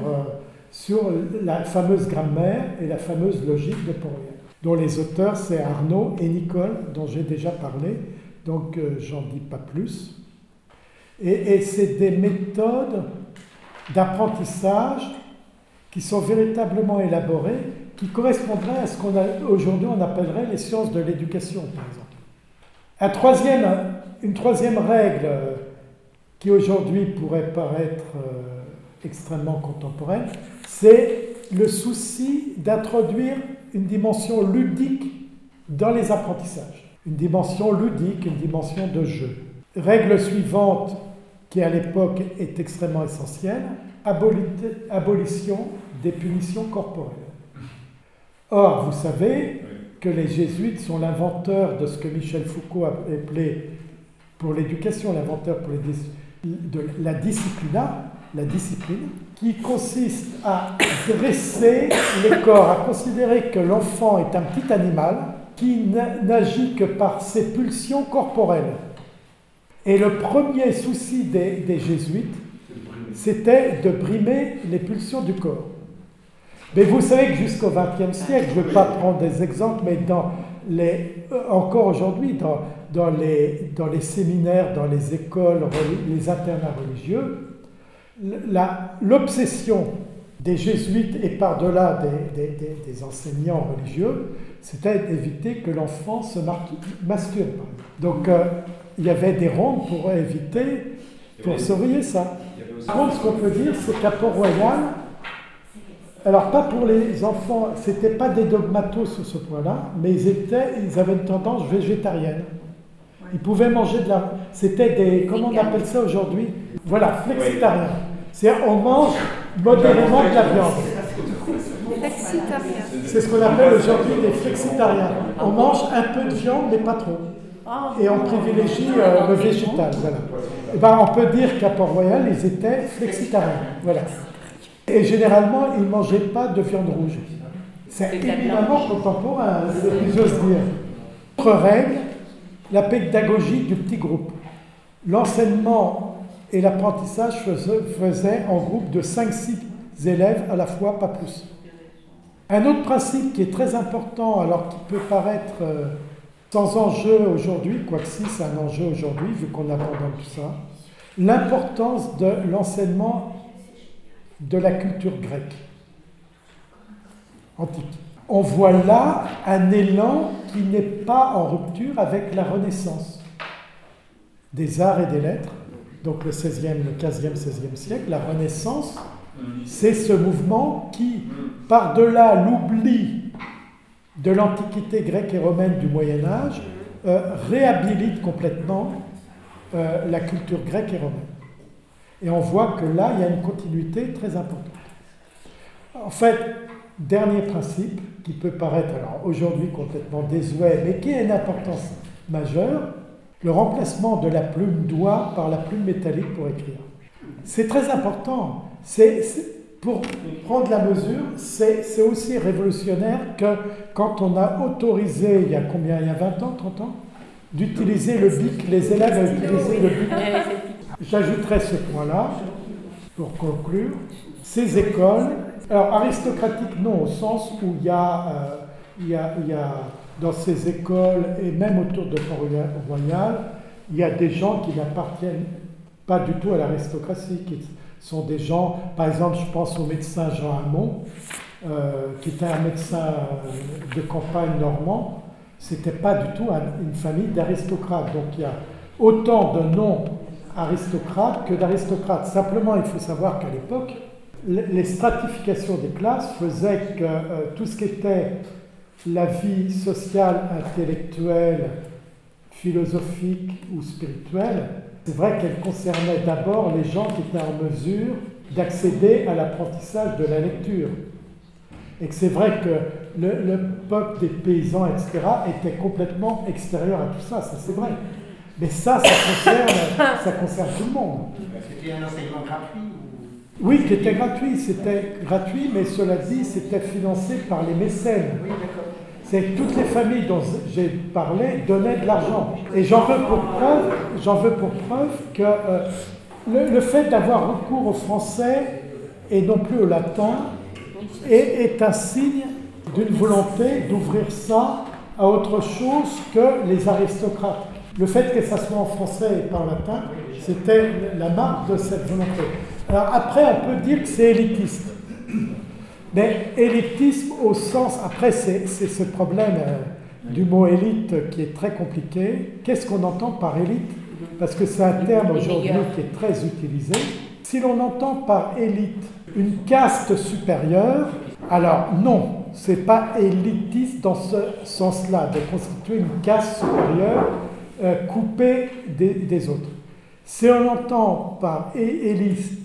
la fameuse grammaire et la fameuse logique de Port-Royal, dont les auteurs c'est Arnaud et Nicole, dont j'ai déjà parlé, donc j'en dis pas plus. Et c'est des méthodes d'apprentissage qui sont véritablement élaborées, qui correspondraient à ce qu'aujourd'hui on appellerait les sciences de l'éducation, par exemple. Une troisième règle qui aujourd'hui pourrait paraître extrêmement contemporaine, c'est le souci d'introduire une dimension ludique dans les apprentissages. Une dimension ludique, une dimension de jeu. Règle suivante, qui à l'époque est extrêmement essentielle, abolition des punitions corporelles. Or, vous savez que les jésuites sont l'inventeur de ce que Michel Foucault a appelé pour l'éducation, l'inventeur de la discipline, qui consiste à dresser les corps, à considérer que l'enfant est un petit animal qui n'agit que par ses pulsions corporelles. Et le premier souci des jésuites, c'était de brimer les pulsions du corps. Mais vous savez que jusqu'au XXe siècle, je ne vais pas prendre des exemples, mais encore aujourd'hui, dans les séminaires, dans les écoles, les internats religieux, l'obsession des jésuites et par-delà des enseignants religieux, c'était d'éviter que l'enfant se masturbe. Donc, il y avait des rondes pour éviter, pour surveiller ça. Par contre, ce qu'on peut dire, c'est qu'à Port-Royal, alors pas pour les enfants, c'était pas des dogmatos sur ce point-là, mais ils avaient une tendance végétarienne. Ils pouvaient manger c'était des, comment on appelle ça aujourd'hui? Voilà, flexitarien. C'est-à-dire on mange modérément de la viande. C'est ce qu'on appelle aujourd'hui des flexitariens. On mange un peu de viande, mais pas trop. Et on privilégie le végétal. Voilà. Et ben, on peut dire qu'à Port-Royal, ils étaient flexitariens. Voilà. Et généralement, ils ne mangeaient pas de viande rouge. C'est évidemment contemporain, si j'ose dire. Autre règle, la pédagogie du petit groupe. L'enseignement et l'apprentissage faisaient en groupe de 5-6 élèves à la fois, pas plus. Un autre principe qui est très important, alors qui peut paraître sans enjeu aujourd'hui, quoique si c'est un enjeu aujourd'hui, vu qu'on abandonne tout ça, l'importance de l'enseignement de la culture grecque antique. On voit là un élan qui n'est pas en rupture avec la Renaissance des arts et des lettres, donc le 16e, le 15e, 16e siècle. La Renaissance, c'est ce mouvement qui, par-delà l'oubli de l'Antiquité grecque et romaine du Moyen-Âge, réhabilite complètement la culture grecque et romaine. Et on voit que là, il y a une continuité très importante. En fait, dernier principe, qui peut paraître alors aujourd'hui complètement désuet, mais qui a une importance majeure, le remplacement de la plume d'oie par la plume métallique pour écrire. C'est très important. Pour prendre la mesure, c'est aussi révolutionnaire que quand on a autorisé, il y a 20 ans, 30 ans, d'utiliser le bic, les élèves ont utilisé le bic. J'ajouterai ce point-là, pour conclure. Ces écoles, alors aristocratiques non, au sens où il y a dans ces écoles, et même autour de Port-Royal, il y a des gens qui n'appartiennent pas du tout à l'aristocratie, qui sont des gens, par exemple, je pense au médecin Jean Hamon, qui était un médecin de campagne normand. C'était pas du tout une famille d'aristocrates. Donc il y a autant de non-aristocrates que d'aristocrates. Simplement, il faut savoir qu'à l'époque, les stratifications des classes faisaient que tout ce qui était la vie sociale, intellectuelle, philosophique ou spirituelle, c'est vrai qu'elle concernait d'abord les gens qui étaient en mesure d'accéder à l'apprentissage de la lecture. Et que c'est vrai que le peuple des paysans, etc., était complètement extérieur à tout ça, ça c'est vrai. Mais ça concerne tout le monde. C'était un enseignement gratuit Oui, qui était gratuit. C'était gratuit, mais cela dit, c'était financé par les mécènes. Oui, d'accord. C'est que toutes les familles dont j'ai parlé donnaient de l'argent. Et j'en veux pour preuve que le fait d'avoir recours au français et non plus au latin est un signe d'une volonté d'ouvrir ça à autre chose que les aristocrates. Le fait que ça soit en français et pas en latin, c'était la marque de cette volonté. Alors après, on peut dire que c'est élitiste. Mais élitisme au sens, après c'est ce problème du mot élite qui est très compliqué. Qu'est-ce qu'on entend par élite? Parce que c'est un terme aujourd'hui qui est très utilisé. Si l'on entend par élite une caste supérieure, alors non, c'est pas élitiste dans ce sens-là, de constituer une caste supérieure coupée des autres. Si on entend par élite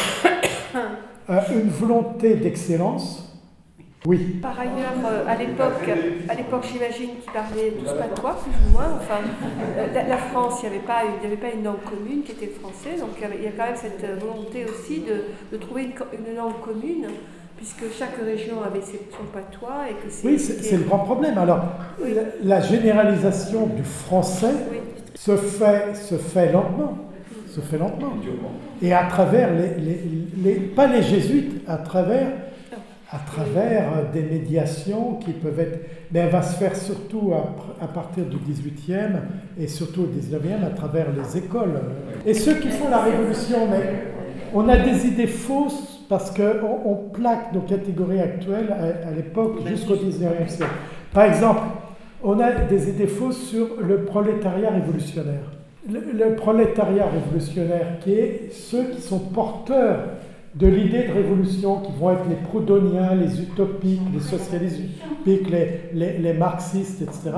une volonté d'excellence, oui. Par ailleurs, à l'époque, j'imagine qu'ils parlaient tous patois, plus ou moins. Enfin, la France, il n'y avait pas une langue commune qui était le français, donc il y a quand même cette volonté aussi de trouver une langue commune, puisque chaque région avait son patois et que oui, c'est le grand problème. Alors, oui. La généralisation du français se fait lentement. Et à travers pas les jésuites, à travers des médiations qui peuvent être... Mais elle va se faire surtout à partir du 18e et surtout au 19e à travers les écoles. Et ceux qui font la révolution, mais on a des idées fausses parce qu'on plaque nos catégories actuelles à l'époque jusqu'au 19e siècle. Par exemple, on a des idées fausses sur le prolétariat révolutionnaire. Le prolétariat révolutionnaire, qui est ceux qui sont porteurs de l'idée de révolution, qui vont être les proudhoniens, les utopiques, les socialistes utopiques, les marxistes, etc.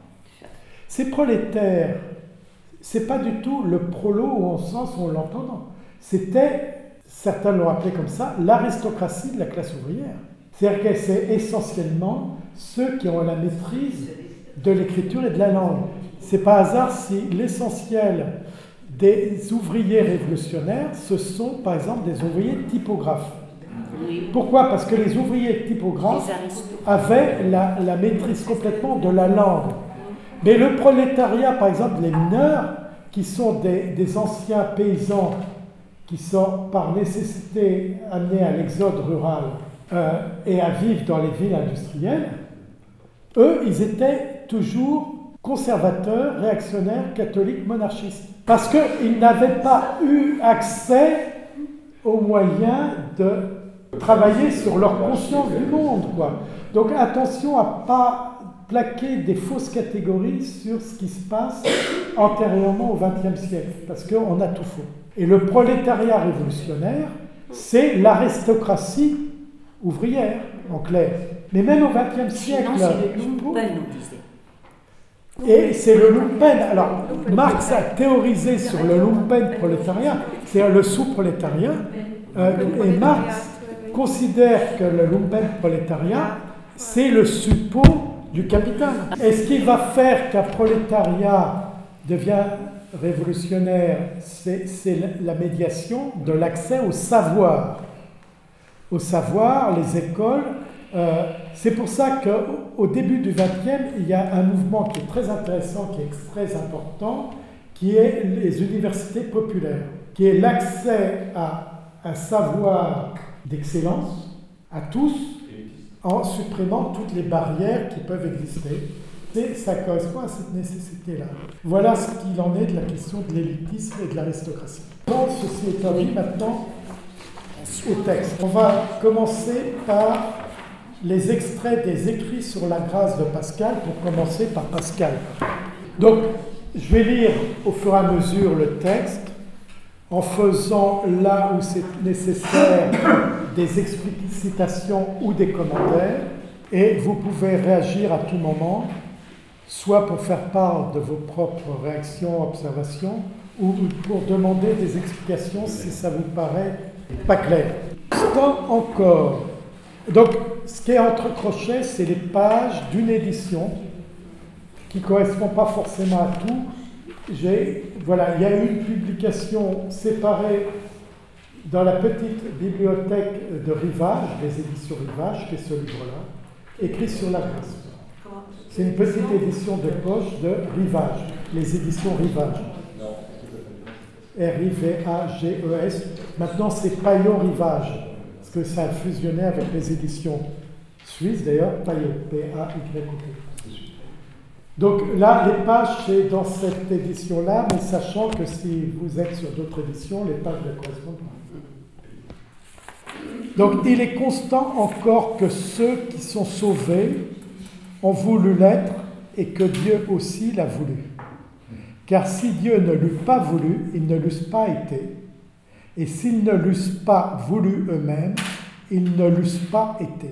Ces prolétaires, c'est pas du tout le prolo au sens où on l'entend. C'était, certains l'ont appelé comme ça, l'aristocratie de la classe ouvrière. C'est-à-dire que c'est essentiellement ceux qui ont la maîtrise de l'écriture et de la langue. C'est pas hasard si l'essentiel des ouvriers révolutionnaires, ce sont par exemple des ouvriers typographes. Oui. Pourquoi? Parce que les ouvriers typographes avaient la maîtrise complètement de la langue. Mais le prolétariat, par exemple les mineurs, qui sont des anciens paysans qui sont par nécessité amenés à l'exode rural et à vivre dans les villes industrielles, eux, ils étaient toujours conservateurs, réactionnaires, catholiques, monarchistes. Parce qu'ils n'avaient pas eu accès aux moyens de travailler sur leur conscience du monde, quoi. Donc attention à ne pas plaquer des fausses catégories sur ce qui se passe antérieurement au XXe siècle, parce qu'on a tout faux. Et le prolétariat révolutionnaire, c'est l'aristocratie ouvrière, en clair. Mais même au XXe siècle... Sinon, c'est le lumpen, on disait. Et c'est le lumpen. Alors, Marx a théorisé sur le lumpen prolétariat, c'est-à-dire le sous-prolétariat, et Marx considère que le lumpen prolétariat, c'est le suppôt du capital. Et ce qui va faire qu'un prolétariat devient révolutionnaire, c'est la médiation de l'accès au savoir. Au savoir, les écoles. C'est pour ça qu'au début du XXe, il y a un mouvement qui est très intéressant, qui est très important, qui est les universités populaires, qui est l'accès à un savoir d'excellence à tous, en supprimant toutes les barrières qui peuvent exister. Et ça correspond à cette nécessité-là. Voilà ce qu'il en est de la question de l'élitisme et de l'aristocratie. Donc, ceci étant dit, maintenant, au texte. On va commencer par les extraits des écrits sur la grâce de Pascal, pour commencer par Pascal. Donc, je vais lire au fur et à mesure le texte, en faisant là où c'est nécessaire des explicitations ou des commentaires, et vous pouvez réagir à tout moment, soit pour faire part de vos propres réactions, observations, ou pour demander des explications si ça vous paraît pas clair. Encore. Donc, ce qui est entre crochets, c'est les pages d'une édition qui ne correspond pas forcément à tout. Voilà, il y a eu une publication séparée dans la petite bibliothèque de Rivage, des éditions Rivage, qui est ce livre-là, écrit sur la grâce. C'est une petite édition de poche de Rivage, les éditions Rivage. R-I-V-A-G-E-S. Maintenant, c'est Payot Rivage, parce que ça a fusionné avec les éditions suisses, d'ailleurs, Payot, P-A-Y-O-T. Donc là, les pages, c'est dans cette édition-là, mais sachant que si vous êtes sur d'autres éditions, les pages ne correspondent pas. Donc il est constant encore que ceux qui sont sauvés ont voulu l'être et que Dieu aussi l'a voulu. Car si Dieu ne l'eût pas voulu, ils ne l'eussent pas été. Et s'ils ne l'eussent pas voulu eux-mêmes, ils ne l'eussent pas été.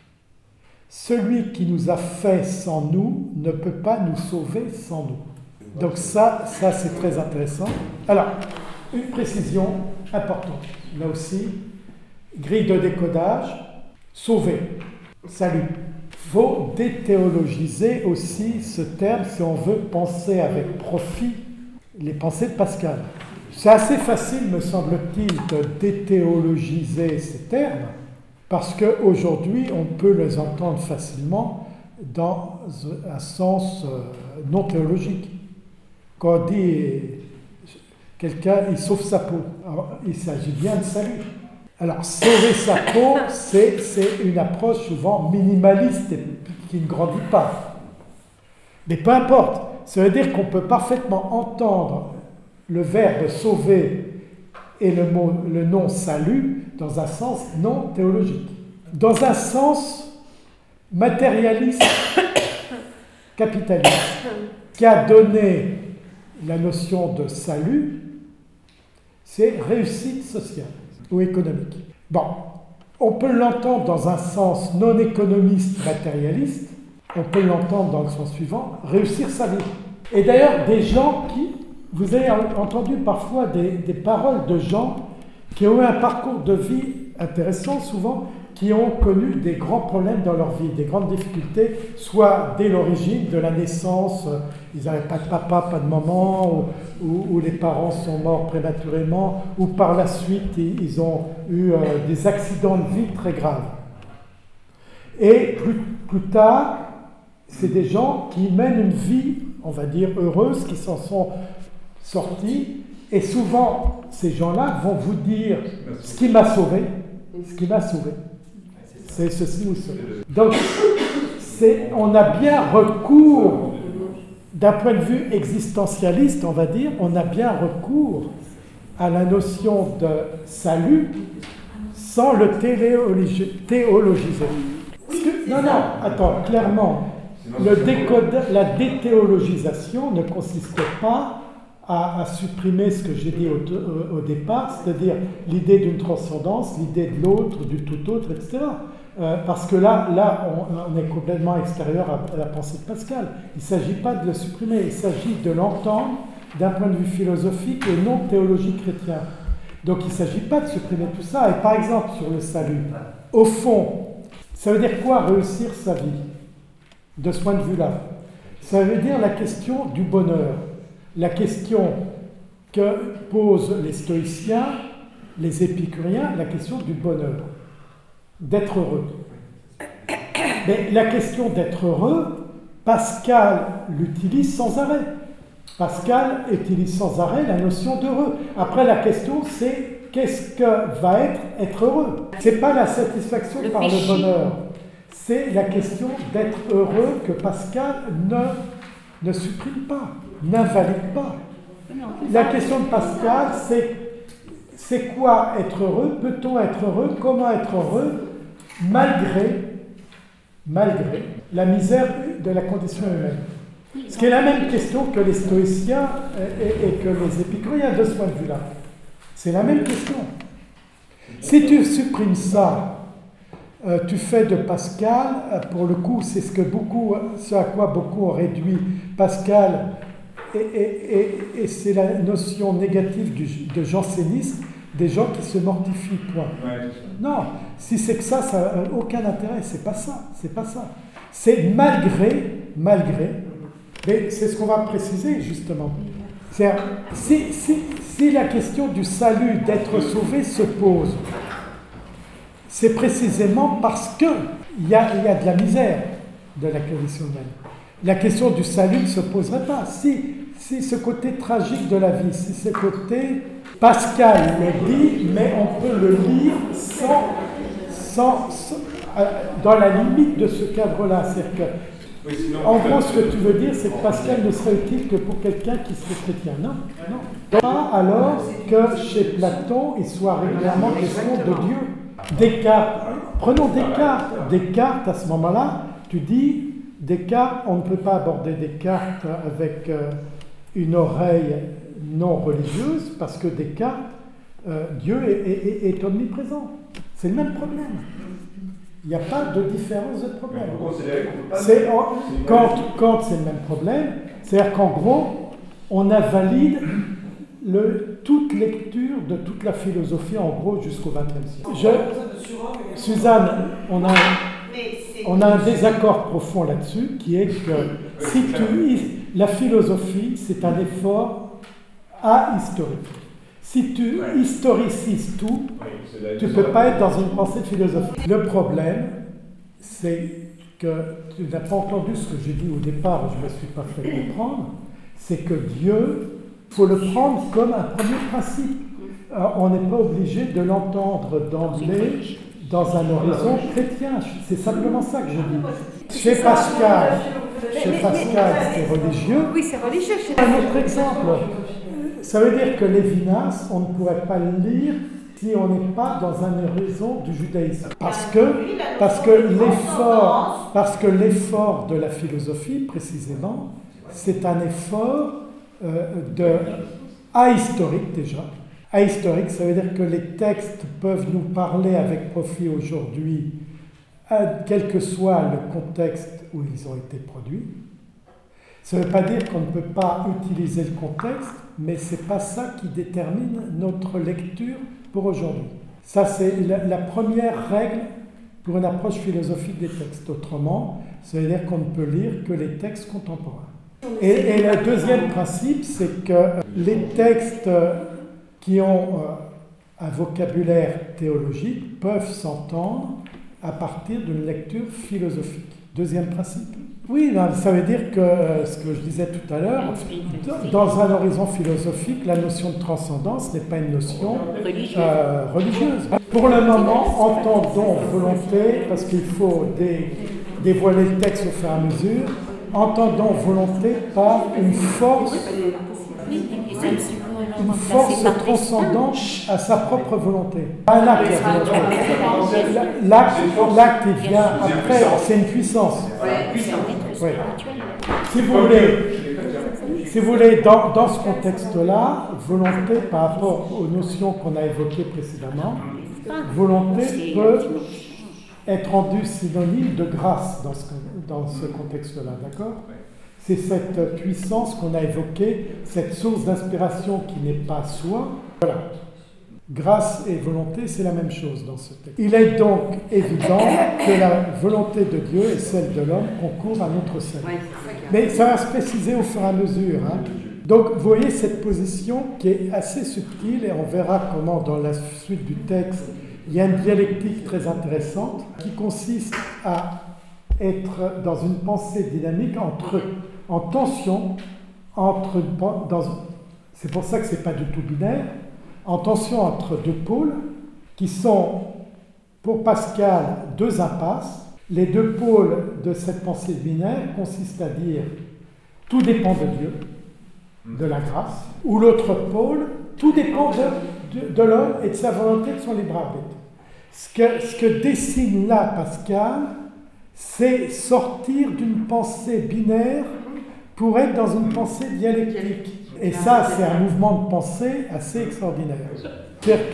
Celui qui nous a fait sans nous ne peut pas nous sauver sans nous. Donc ça c'est très intéressant. Alors, une précision importante. Là aussi, grille de décodage, sauver, salut. Il faut déthéologiser aussi ce terme si on veut penser avec profit les pensées de Pascal. C'est assez facile, me semble-t-il, de déthéologiser ces termes, parce qu'aujourd'hui, on peut les entendre facilement dans un sens non théologique. Quand on dit quelqu'un, il sauve sa peau, alors, il s'agit bien de salut. Alors, sauver sa peau, c'est une approche souvent minimaliste et qui ne grandit pas. Mais peu importe, ça veut dire qu'on peut parfaitement entendre le verbe sauver et le nom salut dans un sens non théologique. Dans un sens matérialiste, capitaliste, qui a donné la notion de salut, c'est réussite sociale ou économique. Bon, on peut l'entendre dans un sens non économiste matérialiste, on peut l'entendre dans le sens suivant, réussir sa vie. Et d'ailleurs, des gens qui, vous avez entendu parfois des paroles de gens qui ont eu un parcours de vie intéressant souvent, qui ont connu des grands problèmes dans leur vie, des grandes difficultés, soit dès l'origine de la naissance, ils n'avaient pas de papa, pas de maman, ou les parents sont morts prématurément, ou par la suite ils ont eu des accidents de vie très graves. Et plus tard, c'est des gens qui mènent une vie, on va dire, heureuse, qui s'en sont sortis, et souvent ces gens-là vont vous dire ce qui m'a sauvé, c'est ceci ou cela. Donc, on a bien recours, d'un point de vue existentialiste, on va dire, on a bien recours à la notion de salut sans le théologiser. Non, attends, clairement, la déthéologisation ne consiste pas à supprimer ce que j'ai dit au départ, c'est-à-dire l'idée d'une transcendance, l'idée de l'autre, du tout autre, etc. Parce que là on est complètement extérieur à la pensée de Pascal. Il ne s'agit pas de le supprimer, il s'agit de l'entendre d'un point de vue philosophique et non théologique chrétien. Donc il ne s'agit pas de supprimer tout ça. Et par exemple, sur le salut, au fond, ça veut dire quoi réussir sa vie? De ce point de vue-là, ça veut dire la question du bonheur. la question que posent les stoïciens, les épicuriens, la question du bonheur, d'être heureux. Mais la question d'être heureux, Pascal l'utilise sans arrêt. Pascal utilise sans arrêt la notion d'heureux. Après, la question, c'est qu'est-ce que va être heureux? C'est pas la satisfaction par le bonheur. C'est la question d'être heureux que Pascal ne supprime pas, n'invalide pas. La question de Pascal, c'est quoi être heureux? Peut-on être heureux? Comment être heureux malgré la misère de la condition humaine? Ce qui est la même question que les stoïciens et que les épicuriens de ce point de vue-là. C'est la même question. Si tu supprimes ça, tu fais de Pascal, pour le coup, c'est ce à quoi beaucoup ont réduit Pascal, et c'est la notion négative de jansénisme, des gens qui se mortifient, point. Ouais, non, si c'est que ça n'a aucun intérêt, c'est pas ça. C'est malgré, mais c'est ce qu'on va préciser justement. C'est-à-dire, si la question du salut, d'être sauvé, se pose, c'est précisément parce qu'il y a de la misère de la condition humaine. La question du salut ne se poserait pas. Si ce côté tragique de la vie, si ce côté... Pascal le dit, mais on peut le lire dans la limite de ce cadre-là. C'est-à-dire que, en gros, ce que tu veux dire, c'est que Pascal ne serait utile que pour quelqu'un qui serait chrétien. Non. Pas alors que chez Platon, il soit régulièrement question de Dieu. Descartes, prenons Descartes. Descartes, à ce moment-là, tu dis, Descartes, on ne peut pas aborder Descartes avec une oreille non religieuse, parce que Descartes, Dieu est omniprésent. C'est le même problème. Il n'y a pas de différence de problème. Quand c'est le même problème, c'est-à-dire qu'en gros, on invalide toute lecture de toute la philosophie, en gros, jusqu'au XXe siècle. Suzanne, on a un désaccord profond là-dessus, qui est que la philosophie, c'est un effort ahistorique. Si tu historicises tout, tu ne peux pas être dans une pensée philosophique. Le problème, c'est que tu n'as pas entendu ce que j'ai dit au départ, je ne me suis pas fait comprendre, c'est que Dieu, il faut le prendre comme un premier principe. On n'est pas obligé de l'entendre d'emblée dans un horizon chrétien. C'est simplement ça que je dis. Chez Pascal, c'est religieux. Oui, c'est religieux. Un autre exemple. Ça veut dire que Lévinas, on ne pourrait pas le lire si on n'est pas dans un horizon du judaïsme. Parce que l'effort de la philosophie, précisément, c'est un effort ahistorique déjà. Ahistorique, ça veut dire que les textes peuvent nous parler avec profit aujourd'hui, quel que soit le contexte où ils ont été produits. Ça ne veut pas dire qu'on ne peut pas utiliser le contexte, mais ce n'est pas ça qui détermine notre lecture pour aujourd'hui. Ça, c'est la première règle pour une approche philosophique des textes. Autrement, ça veut dire qu'on ne peut lire que les textes contemporains. Et le deuxième principe, c'est que les textes qui ont un vocabulaire théologique peuvent s'entendre à partir d'une lecture philosophique. Deuxième principe. Oui, ça veut dire que, ce que je disais tout à l'heure, dans un horizon philosophique, la notion de transcendance n'est pas une notion religieuse. Pour le moment, entendons volonté, parce qu'il faut dévoiler le texte au fur et à mesure, entendons volonté par une force transcendant à sa propre volonté. Un acte, l'acte il vient après, c'est une puissance. Oui. Si vous voulez, dans ce contexte-là, volonté par rapport aux notions qu'on a évoquées précédemment, volonté peut être rendue synonyme de grâce dans ce contexte-là, d'accord ? C'est cette puissance qu'on a évoquée, cette source d'inspiration qui n'est pas soi. Voilà. Grâce et volonté, c'est la même chose dans ce texte. Il est donc évident que la volonté de Dieu et celle de l'homme concourent à notre salut. Mais ça va se préciser au fur et à mesure. Donc vous voyez cette position qui est assez subtile et on verra comment dans la suite du texte il y a une dialectique très intéressante qui consiste à être dans une pensée dynamique en tension entre c'est pour ça que c'est pas du tout binaire, en tension entre deux pôles qui sont pour Pascal deux impasses. Les deux pôles de cette pensée binaire consistent à dire tout dépend de Dieu, de la grâce, ou l'autre pôle, tout dépend de l'homme et de sa volonté, de son libre arbitre. Ce que dessine là Pascal, c'est sortir d'une pensée binaire pour être dans une pensée dialectique. Et ça, c'est un mouvement de pensée assez extraordinaire. C'est-à-dire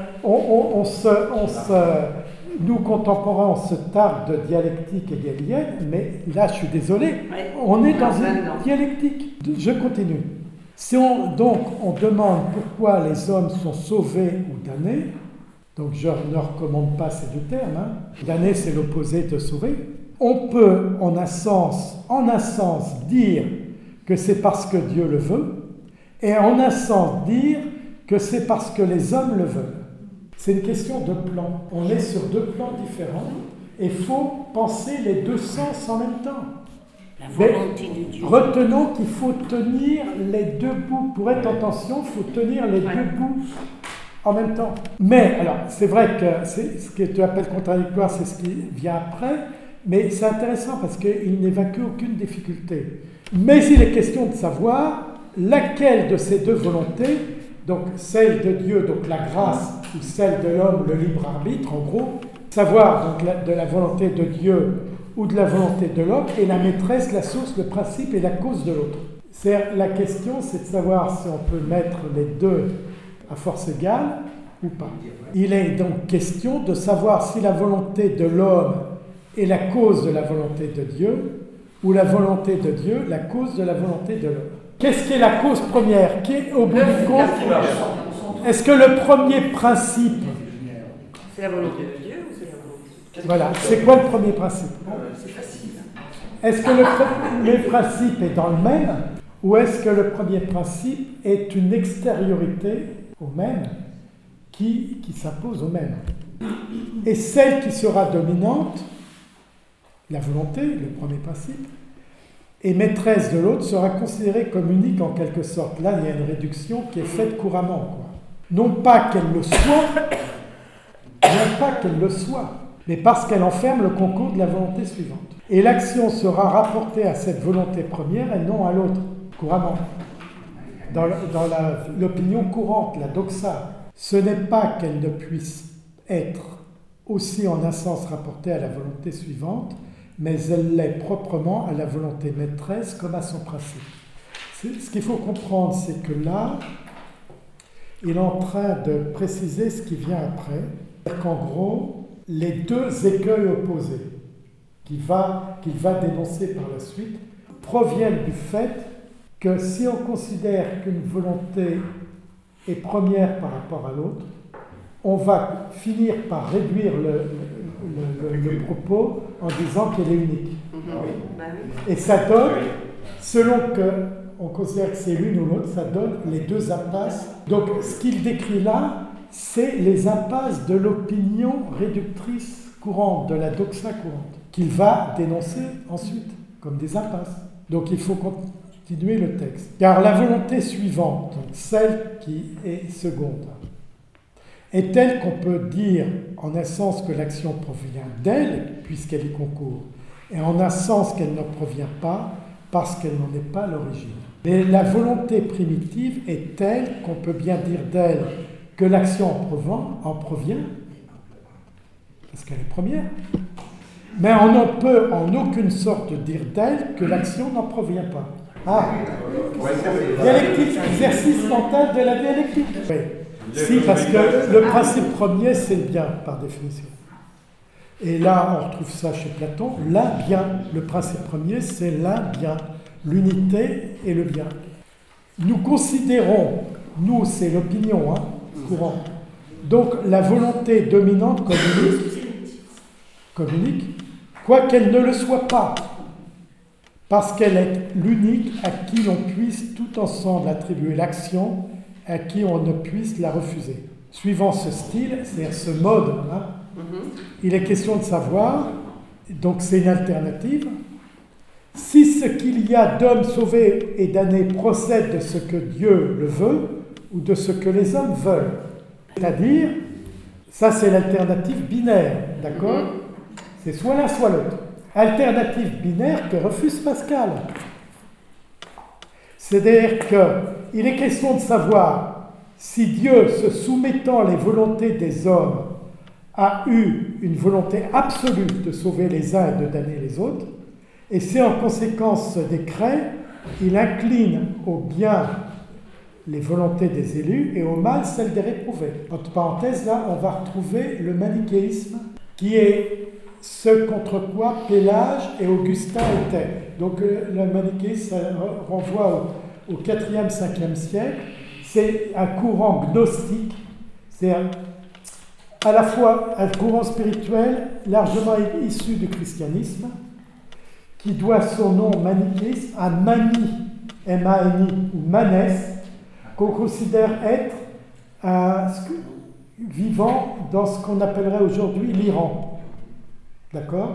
que nous, contemporains, on se targue de dialectique hégélienne, mais là, je suis désolé, on est dans une dialectique. Je continue. Si on demande pourquoi les hommes sont sauvés ou damnés, donc je ne recommande pas ces deux termes, damner c'est l'opposé de sauver, on peut en un sens dire que c'est parce que Dieu le veut, et en un sens dire que c'est parce que les hommes le veulent. C'est une question de plan. On est sur deux plans différents et il faut penser les deux sens en même temps. La volonté de Dieu. Retenons qu'il faut tenir les deux bouts. Pour être en tension, il faut tenir les deux bouts en même temps. Mais, alors, c'est vrai que ce que tu appelles contradictoire, c'est ce qui vient après, mais c'est intéressant parce qu'il n'évacue aucune difficulté. Mais il est question de savoir laquelle de ces deux volontés, donc celle de Dieu, donc la grâce, ou celle de l'homme, le libre arbitre, en gros, savoir donc de la volonté de Dieu ou de la volonté de l'homme, est la maîtresse, la source, le principe et la cause de l'autre. La question, c'est de savoir si on peut mettre les deux à force égale ou pas. Il est donc question de savoir si la volonté de l'homme est la cause de la volonté de Dieu, ou la volonté de Dieu, la cause de la volonté de l'homme. Qu'est-ce qui est la cause première? Qui est au bout du compte? Est-ce que le premier principe... C'est la volonté de Dieu ou c'est la volonté? Voilà, c'est quoi le premier principe? C'est facile. Est-ce que le premier principe est dans le même, ou est-ce que le premier principe est une extériorité au même qui s'impose au même? Et celle qui sera dominante, la volonté, le premier principe, et maîtresse de l'autre sera considérée comme unique en quelque sorte. Là, il y a une réduction qui est faite couramment, quoi. Non pas qu'elle le soit, mais parce qu'elle enferme le concours de la volonté suivante. Et l'action sera rapportée à cette volonté première et non à l'autre, couramment. Dans l'opinion courante, la doxa, ce n'est pas qu'elle ne puisse être aussi en un sens rapportée à la volonté suivante, mais elle l'est proprement à la volonté maîtresse comme à son principe. Ce qu'il faut comprendre, c'est que là, il est en train de préciser ce qui vient après, c'est-à-dire qu'en gros, les deux écueils opposés qu'il va dénoncer par la suite proviennent du fait que si on considère qu'une volonté est première par rapport à l'autre, on va finir par réduire le propos en disant qu'elle est unique. Et ça donne, selon qu'on considère que c'est l'une ou l'autre, ça donne les deux impasses. Donc ce qu'il décrit là, c'est les impasses de l'opinion réductrice courante, de la doxa courante, qu'il va dénoncer ensuite comme des impasses. Donc il faut continuer le texte. Car la volonté suivante, donc celle qui est seconde, est telle qu'on peut dire en un sens que l'action provient d'elle, puisqu'elle y concourt, et en un sens qu'elle n'en provient pas, parce qu'elle n'en est pas l'origine. Mais la volonté primitive est telle qu'on peut bien dire d'elle que l'action en provient, parce qu'elle est première, mais on ne peut en aucune sorte dire d'elle que l'action n'en provient pas. Ah, dialectique, exercice mental de la dialectique. Oui. Si, parce que le principe premier, c'est le bien, par définition. Et là, on retrouve ça chez Platon, la bien. Le principe premier, c'est la bien, l'unité et le bien. Nous considérons, nous, c'est l'opinion courante, donc la volonté dominante comme unique, quoiqu'elle ne le soit pas. parce qu'elle est l'unique à qui l'on puisse tout ensemble attribuer l'action, à qui on ne puisse la refuser. Suivant ce style, c'est-à-dire ce mode, hein, il est question de savoir, donc c'est une alternative, si ce qu'il y a d'hommes sauvés et damnés procède de ce que Dieu le veut ou de ce que les hommes veulent. C'est-à-dire, ça c'est l'alternative binaire, d'accord? C'est soit l'un soit l'autre. Alternative binaire que refuse Pascal. C'est-à-dire qu'il est question de savoir si Dieu, se soumettant les volontés des hommes, a eu une volonté absolue de sauver les uns et de damner les autres, et si en conséquence ce décret, il incline au bien les volontés des élus et au mal celles des réprouvés. Entre parenthèses, là, on va retrouver le manichéisme qui est ce contre quoi Pélage et Augustin étaient. Donc le manichéisme renvoie au 4e, 5e siècle. C'est un courant gnostique, c'est à la fois un courant spirituel largement issu du christianisme, qui doit son nom manichéisme à Mani, M-A-N-I, ou Manès, qu'on considère être vivant dans ce qu'on appellerait aujourd'hui l'Iran. D'accord?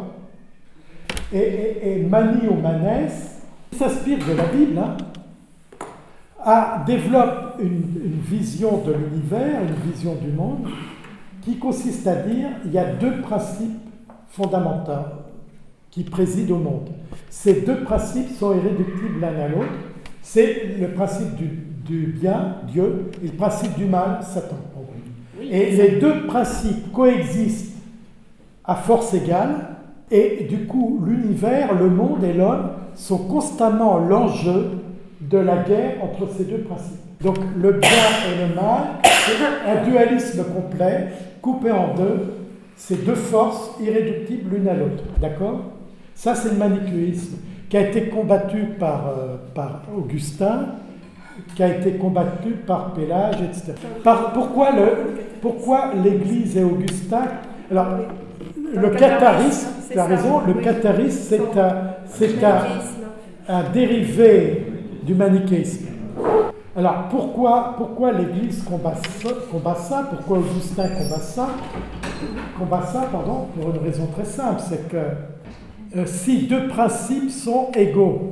Et Mani ou Manès s'inspire de la Bible, hein, développe une vision de l'univers, une vision du monde, qui consiste à dire qu'il y a deux principes fondamentaux qui président au monde. Ces deux principes sont irréductibles l'un à l'autre. C'est le principe du bien, Dieu, et le principe du mal, Satan. Et les deux principes coexistent à force égale, et du coup, l'univers, le monde et l'homme sont constamment l'enjeu de la guerre entre ces deux principes. Donc, le bien et le mal, c'est un dualisme complet, coupé en deux, c'est deux forces irréductibles l'une à l'autre. D'accord? Ça, c'est le manichéisme qui a été combattu par Augustin, qui a été combattu par Pélage, etc. Pourquoi l'Église et Augustin? Alors, le catharisme, tu as raison, le catharisme, c'est un dérivé du manichéisme. Alors, pourquoi l'Église combat ça? Pourquoi Augustin combat ça? Pour une raison très simple, c'est que si deux principes sont égaux,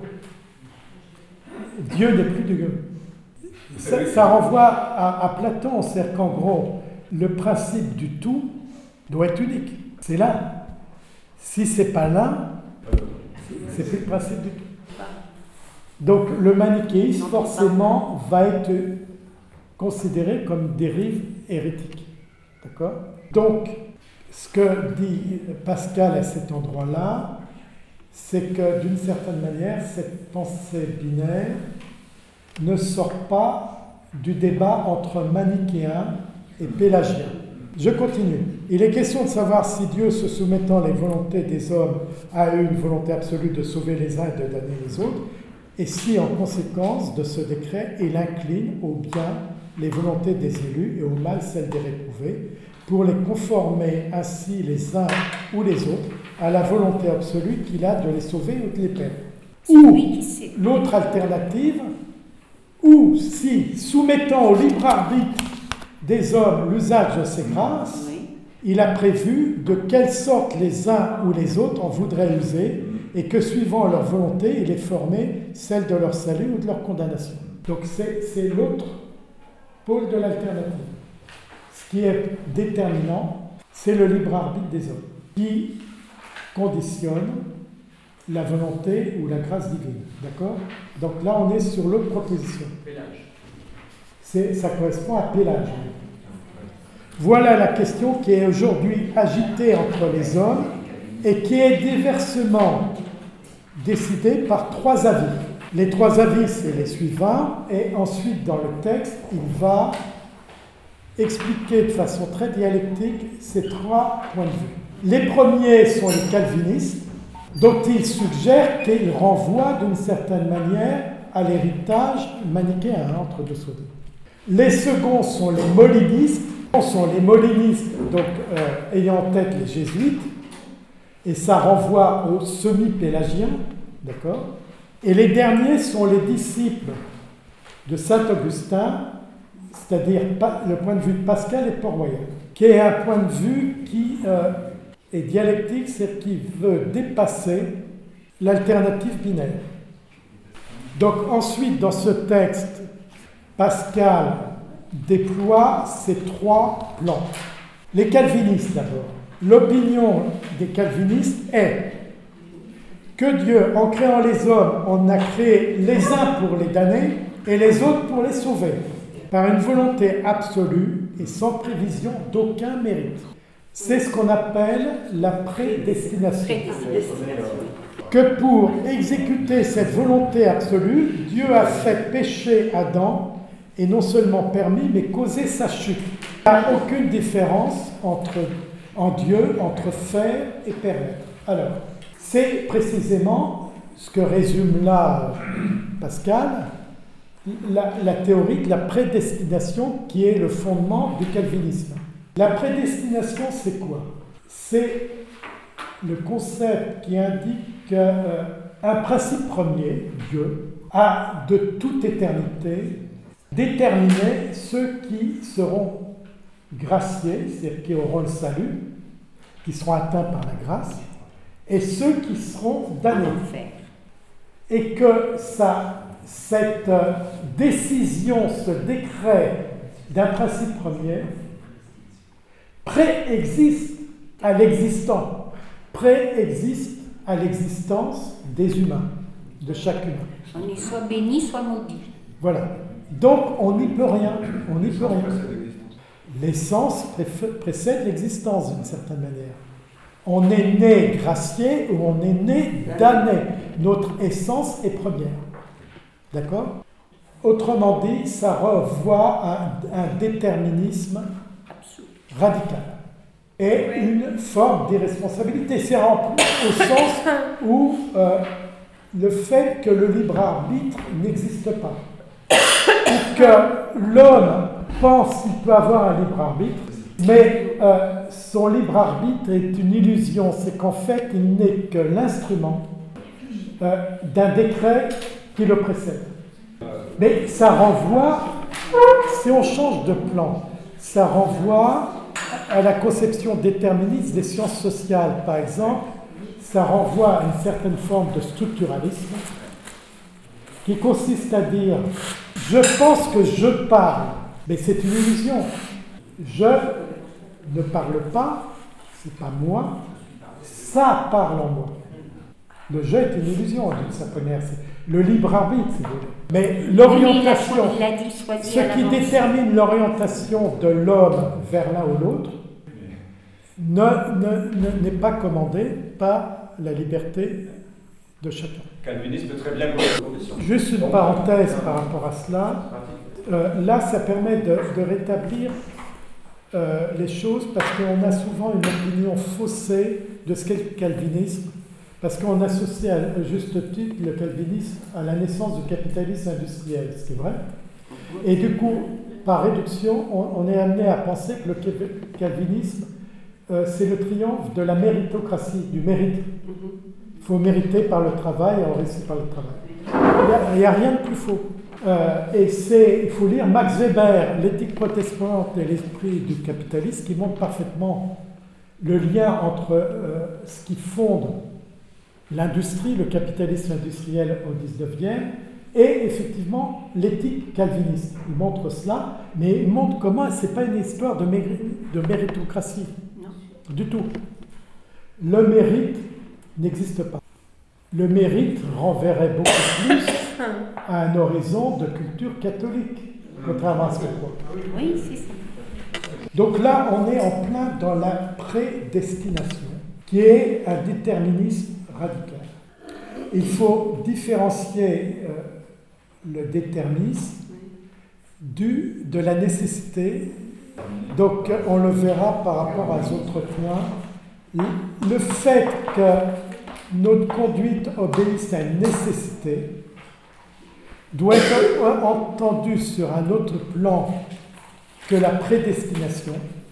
Dieu n'est plus Dieu. Ça renvoie à Platon, c'est-à-dire qu'en gros, le principe du tout doit être unique. C'est l'un. Si c'est pas l'un, c'est plus le principe du tout. Donc le manichéisme, forcément, va être considéré comme une dérive hérétique. D'accord? Donc, ce que dit Pascal à cet endroit-là, c'est que d'une certaine manière, cette pensée binaire ne sort pas du débat entre manichéens et pélagiens. Je continue. Il est question de savoir si Dieu, se soumettant les volontés des hommes, a eu une volonté absolue de sauver les uns et de damner les autres, et si, en conséquence de ce décret, il incline au bien les volontés des élus et au mal celles des réprouvés, pour les conformer ainsi les uns ou les autres à la volonté absolue qu'il a de les sauver ou de les perdre. Ou l'autre alternative, ou si, soumettant au libre arbitre des hommes l'usage de ces grâces, il a prévu de quelle sorte les uns ou les autres en voudraient user, et que suivant leur volonté, il est formé celle de leur salut ou de leur condamnation. Donc c'est l'autre pôle de l'alternative. Ce qui est déterminant, c'est le libre arbitre des hommes, qui conditionne la volonté ou la grâce divine. D'accord? Donc là, on est sur l'autre proposition. Ça correspond à Pélage. Voilà la question qui est aujourd'hui agitée entre les hommes et qui est diversement décidée par trois avis. Les trois avis, c'est les suivants, et ensuite dans le texte, il va expliquer de façon très dialectique ces trois points de vue. Les premiers sont les calvinistes, dont il suggère qu'ils renvoient d'une certaine manière à l'héritage manichéen entre deux soudés. Les seconds sont les molinistes, donc ayant en tête les jésuites, et ça renvoie aux semi-pélagiens, d'accord? Et les derniers sont les disciples de saint Augustin, c'est-à-dire le point de vue de Pascal et Port-Royal, qui est un point de vue qui est dialectique, c'est-à-dire qui veut dépasser l'alternative binaire. Donc ensuite, dans ce texte, Pascal déploie ces 3 plans. Les calvinistes d'abord. L'opinion des calvinistes est que Dieu, en créant les hommes, en a créé les uns pour les damner et les autres pour les sauver, par une volonté absolue et sans prévision d'aucun mérite. C'est ce qu'on appelle la prédestination. Que pour exécuter cette volonté absolue, Dieu a fait pécher Adam et non seulement permis, mais causé sa chute. Il n'y a aucune différence en Dieu entre faire et permettre. Alors, c'est précisément ce que résume là Pascal, la théorie de la prédestination qui est le fondement du calvinisme. La prédestination, c'est quoi? C'est le concept qui indique qu'un principe premier, Dieu, a de toute éternité déterminé ceux qui seront graciés, c'est-à-dire qui auront le salut, qui seront atteints par la grâce, et ceux qui seront damnés. Et que cette décision, ce décret d'un principe premier préexiste à l'existant, préexiste à l'existence des humains, de chaque humain. On est soit béni, soit maudit. Voilà. Donc on n'y peut rien, on n'y peut rien. L'essence précède l'existence d'une certaine manière. On est né gracié ou on est né damné. Notre essence est première. D'accord? Autrement dit, ça renvoie à un déterminisme radical et une forme d'irresponsabilité. C'est rempli au sens où le fait que le libre arbitre n'existe pas. Ou que l'homme pense qu'il peut avoir un libre arbitre, mais son libre arbitre est une illusion. C'est qu'en fait, il n'est que l'instrument d'un décret qui le précède. Mais ça renvoie, si on change de plan, ça renvoie à la conception déterministe des sciences sociales. Par exemple, ça renvoie à une certaine forme de structuralisme qui consiste à dire « je pense que je parle », mais c'est une illusion. Je ne parle pas, c'est pas moi, ça parle en moi. Le je est une illusion d'une certaine manière, c'est le libre arbitre, si vous voulez. Mais l'orientation, ce qui détermine l'orientation de l'homme vers l'un ou l'autre, n'est pas commandé par la liberté de chacun. Calvinisme peut très bien. Juste une parenthèse par rapport à cela. Là, ça permet de rétablir les choses parce qu'on a souvent une opinion faussée de ce qu'est le calvinisme, parce qu'on associe à juste titre le calvinisme à la naissance du capitalisme industriel, ce qui est vrai. Et du coup, par réduction, on est amené à penser que le calvinisme, c'est le triomphe de la méritocratie, du mérite. Il faut mériter par le travail et on réussit par le travail. Il n'y a rien de plus faux. Il faut lire Max Weber, l'éthique protestante et l'esprit du capitalisme, qui montre parfaitement le lien entre ce qui fonde l'industrie, le capitalisme industriel au XIXe, et effectivement l'éthique calviniste. Il montre cela, mais il montre comment ce n'est pas une histoire de méritocratie. Non. Du tout. Le mérite n'existe pas. Le mérite renverrait beaucoup plus à un horizon de culture catholique, contrairement à ce qu'on croit. Oui, c'est ça. Donc là, on est en plein dans la prédestination, qui est un déterminisme radical. Il faut différencier le déterminisme de la nécessité. Donc, on le verra par rapport à d'autres points. Le fait que notre conduite obéisse à une nécessité doit être entendu sur un autre plan que la prédestination.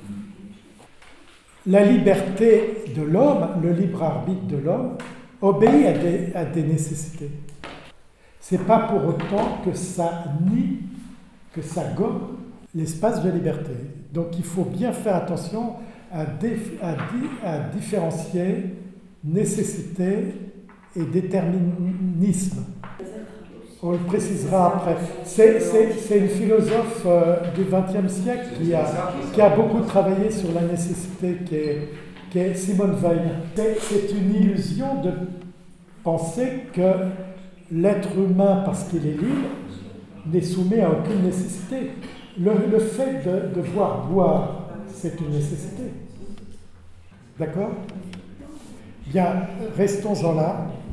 La liberté de l'homme, le libre arbitre de l'homme, obéit à des nécessités. c'est pas pour autant que ça nie, que ça gomme l'espace de liberté. Donc il faut bien faire attention à différencier nécessité et déterminisme. On le précisera après. C'est une philosophe du XXe siècle qui a beaucoup travaillé sur la nécessité, qui est Simone Weil. C'est une illusion de penser que l'être humain, parce qu'il est libre, n'est soumis à aucune nécessité. Le fait de devoir boire, c'est une nécessité. D'accord ? Bien, restons-en là.